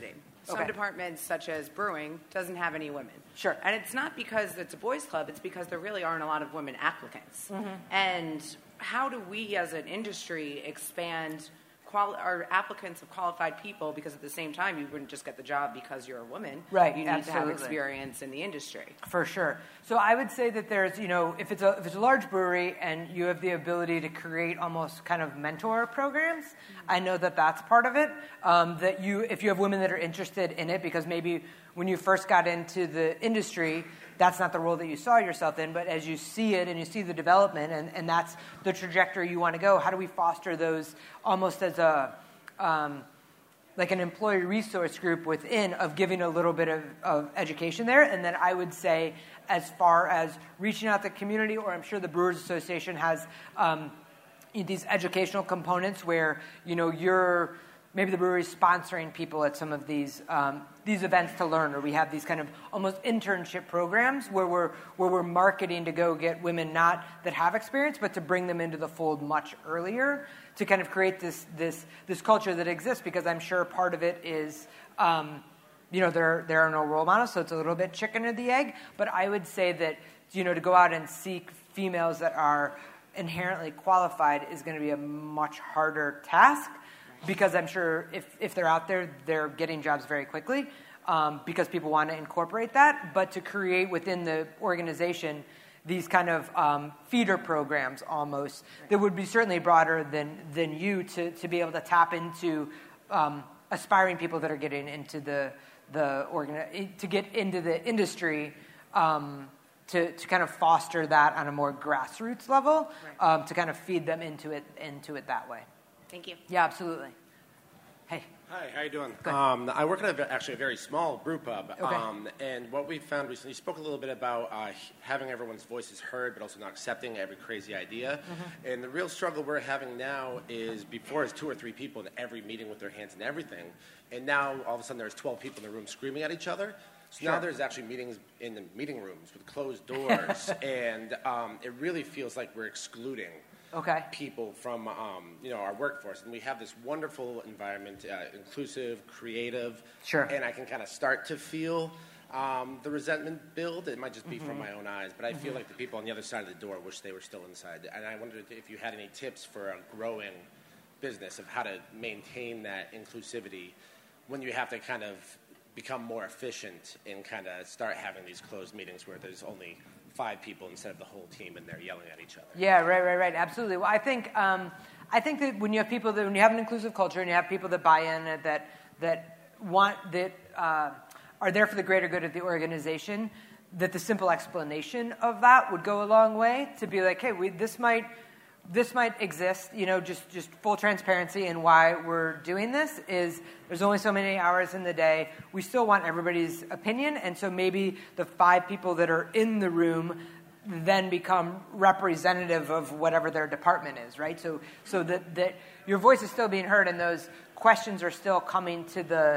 some Okay. departments, such as brewing, doesn't have any women. Sure. And it's not because it's a boys' club, it's because there really aren't a lot of women applicants. And how do we as an industry expand quali- our applicants of qualified people, because at the same time you wouldn't just get the job because you're a woman. Right, You need to have absolutely. experience in the industry. For sure. So I would say that there's, you know, if it's a if it's a large brewery and you have the ability to create almost kind of mentor programs, I know that that's part of it. Um, that you, if you have women that are interested in it, because maybe when you first got into the industry, that's not the role that you saw yourself in, but as you see it and you see the development and, and that's the trajectory you want to go, how do we foster those almost as a, um, like an employee resource group within of giving a little bit of, of education there? And then I would say as far as reaching out to the community, or I'm sure the Brewers Association has um, these educational components where, you know, you're, maybe the brewery's sponsoring people at some of these um, these events to learn, or we have these kind of almost internship programs where we're where we're marketing to go get women not that have experience, but to bring them into the fold much earlier to kind of create this this this culture that exists. Because I'm sure part of it is, um, you know, there there are no role models, so it's a little bit chicken or the egg. But I would say that, you know, to go out and seek females that are inherently qualified is going to be a much harder task. Because I'm sure if, if they're out there, they're getting jobs very quickly um, because people want to incorporate that. But to create within the organization these kind of um, feeder programs almost that would be certainly broader than, than you to, to be able to tap into um, aspiring people that are getting into the, the organi- to get into the industry um, to, to kind of foster that on a more grassroots level, Right. um, to kind of feed them into it into it that way. Thank you. Yeah, absolutely. Hey. Hi, how you doing? Good. Um, I work at a, ve- actually a very small brew pub, Okay. um, and what we found recently, you spoke a little bit about uh, having everyone's voices heard, but also not accepting every crazy idea. Mm-hmm. And the real struggle we're having now is before it's two or three people in every meeting with their hands and everything, and now all of a sudden there's twelve people in the room screaming at each other. So now Sure. there's actually meetings in the meeting rooms with closed doors, and um, it really feels like we're excluding Okay. people from um, you know our workforce, and we have this wonderful environment, uh, inclusive, creative, Sure. and I can kind of start to feel um, the resentment build. It might just be from my own eyes, but I feel like the people on the other side of the door wish they were still inside. And I wondered if you had any tips for a growing business of how to maintain that inclusivity when you have to kind of become more efficient and kind of start having these closed meetings where there's only five people instead of the whole team, and they're yelling at each other. Yeah, right, right, right. Absolutely. Well, I think um, I think that when you have people that when you have an inclusive culture and you have people that buy in, uh, that that want that uh, are there for the greater good of the organization, that the simple explanation of that would go a long way to be like, hey, we, this might. This might exist, you know, just, just full transparency in why we're doing this is there's only so many hours in the day. We still want everybody's opinion, and so maybe the five people that are in the room then become representative of whatever their department is, right? So so that, that your voice is still being heard and those questions are still coming to the,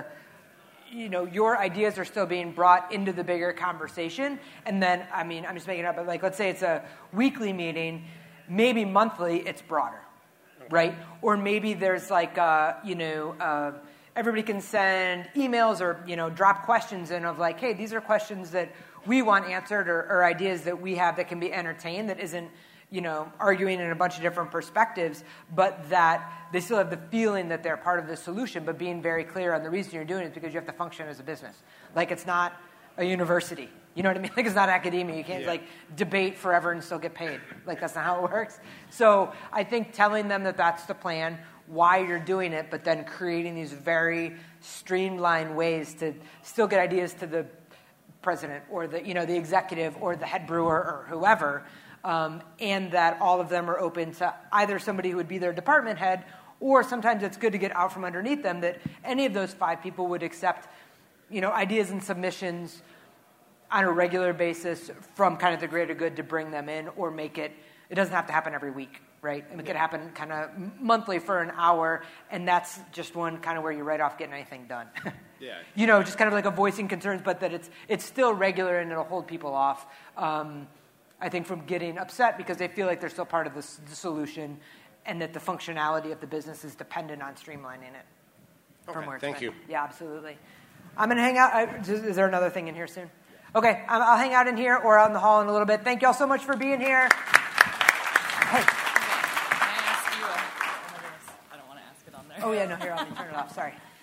you know, your ideas are still being brought into the bigger conversation. And then, I mean, I'm just making it up, but like let's say it's a weekly meeting. Maybe monthly, it's broader, right? Or maybe there's like, uh, you know, uh, everybody can send emails or, you know, drop questions in of like, hey, these are questions that we want answered or, or ideas that we have that can be entertained that isn't, you know, arguing in a bunch of different perspectives, but that they still have the feeling that they're part of the solution, but being very clear on the reason you're doing it is because you have to function as a business. Like it's not a university. You know what I mean? Like it's not academia. You can't Yeah. like debate forever and still get paid. Like that's not how it works. So I think telling them that that's the plan, why you're doing it, but then creating these very streamlined ways to still get ideas to the president or the you know the executive or the head brewer or whoever, um, and that all of them are open to either somebody who would be their department head, or sometimes it's good to get out from underneath them that any of those five people would accept, you know, ideas and submissions on a regular basis from kind of the greater good to bring them in or make it, it doesn't have to happen every week, right? It could happen kind of monthly for an hour, and that's just one kind of where you write off getting anything done. Yeah. You know, just kind of like a voicing concerns, but that it's it's still regular and it'll hold people off, um, I think, from getting upset because they feel like they're still part of the, the solution and that the functionality of the business is dependent on streamlining it. Okay, where it's thank been. you. Yeah, absolutely. I'm going to hang out. I, is there another thing in here soon? Okay, I'm, I'll hang out in here or out in the hall in a little bit. Thank you all so much for being here. Hey. Can I ask you a, oh my goodness, I don't want to ask it on there. Oh, yeah, no, here, I'll turn it off. Sorry.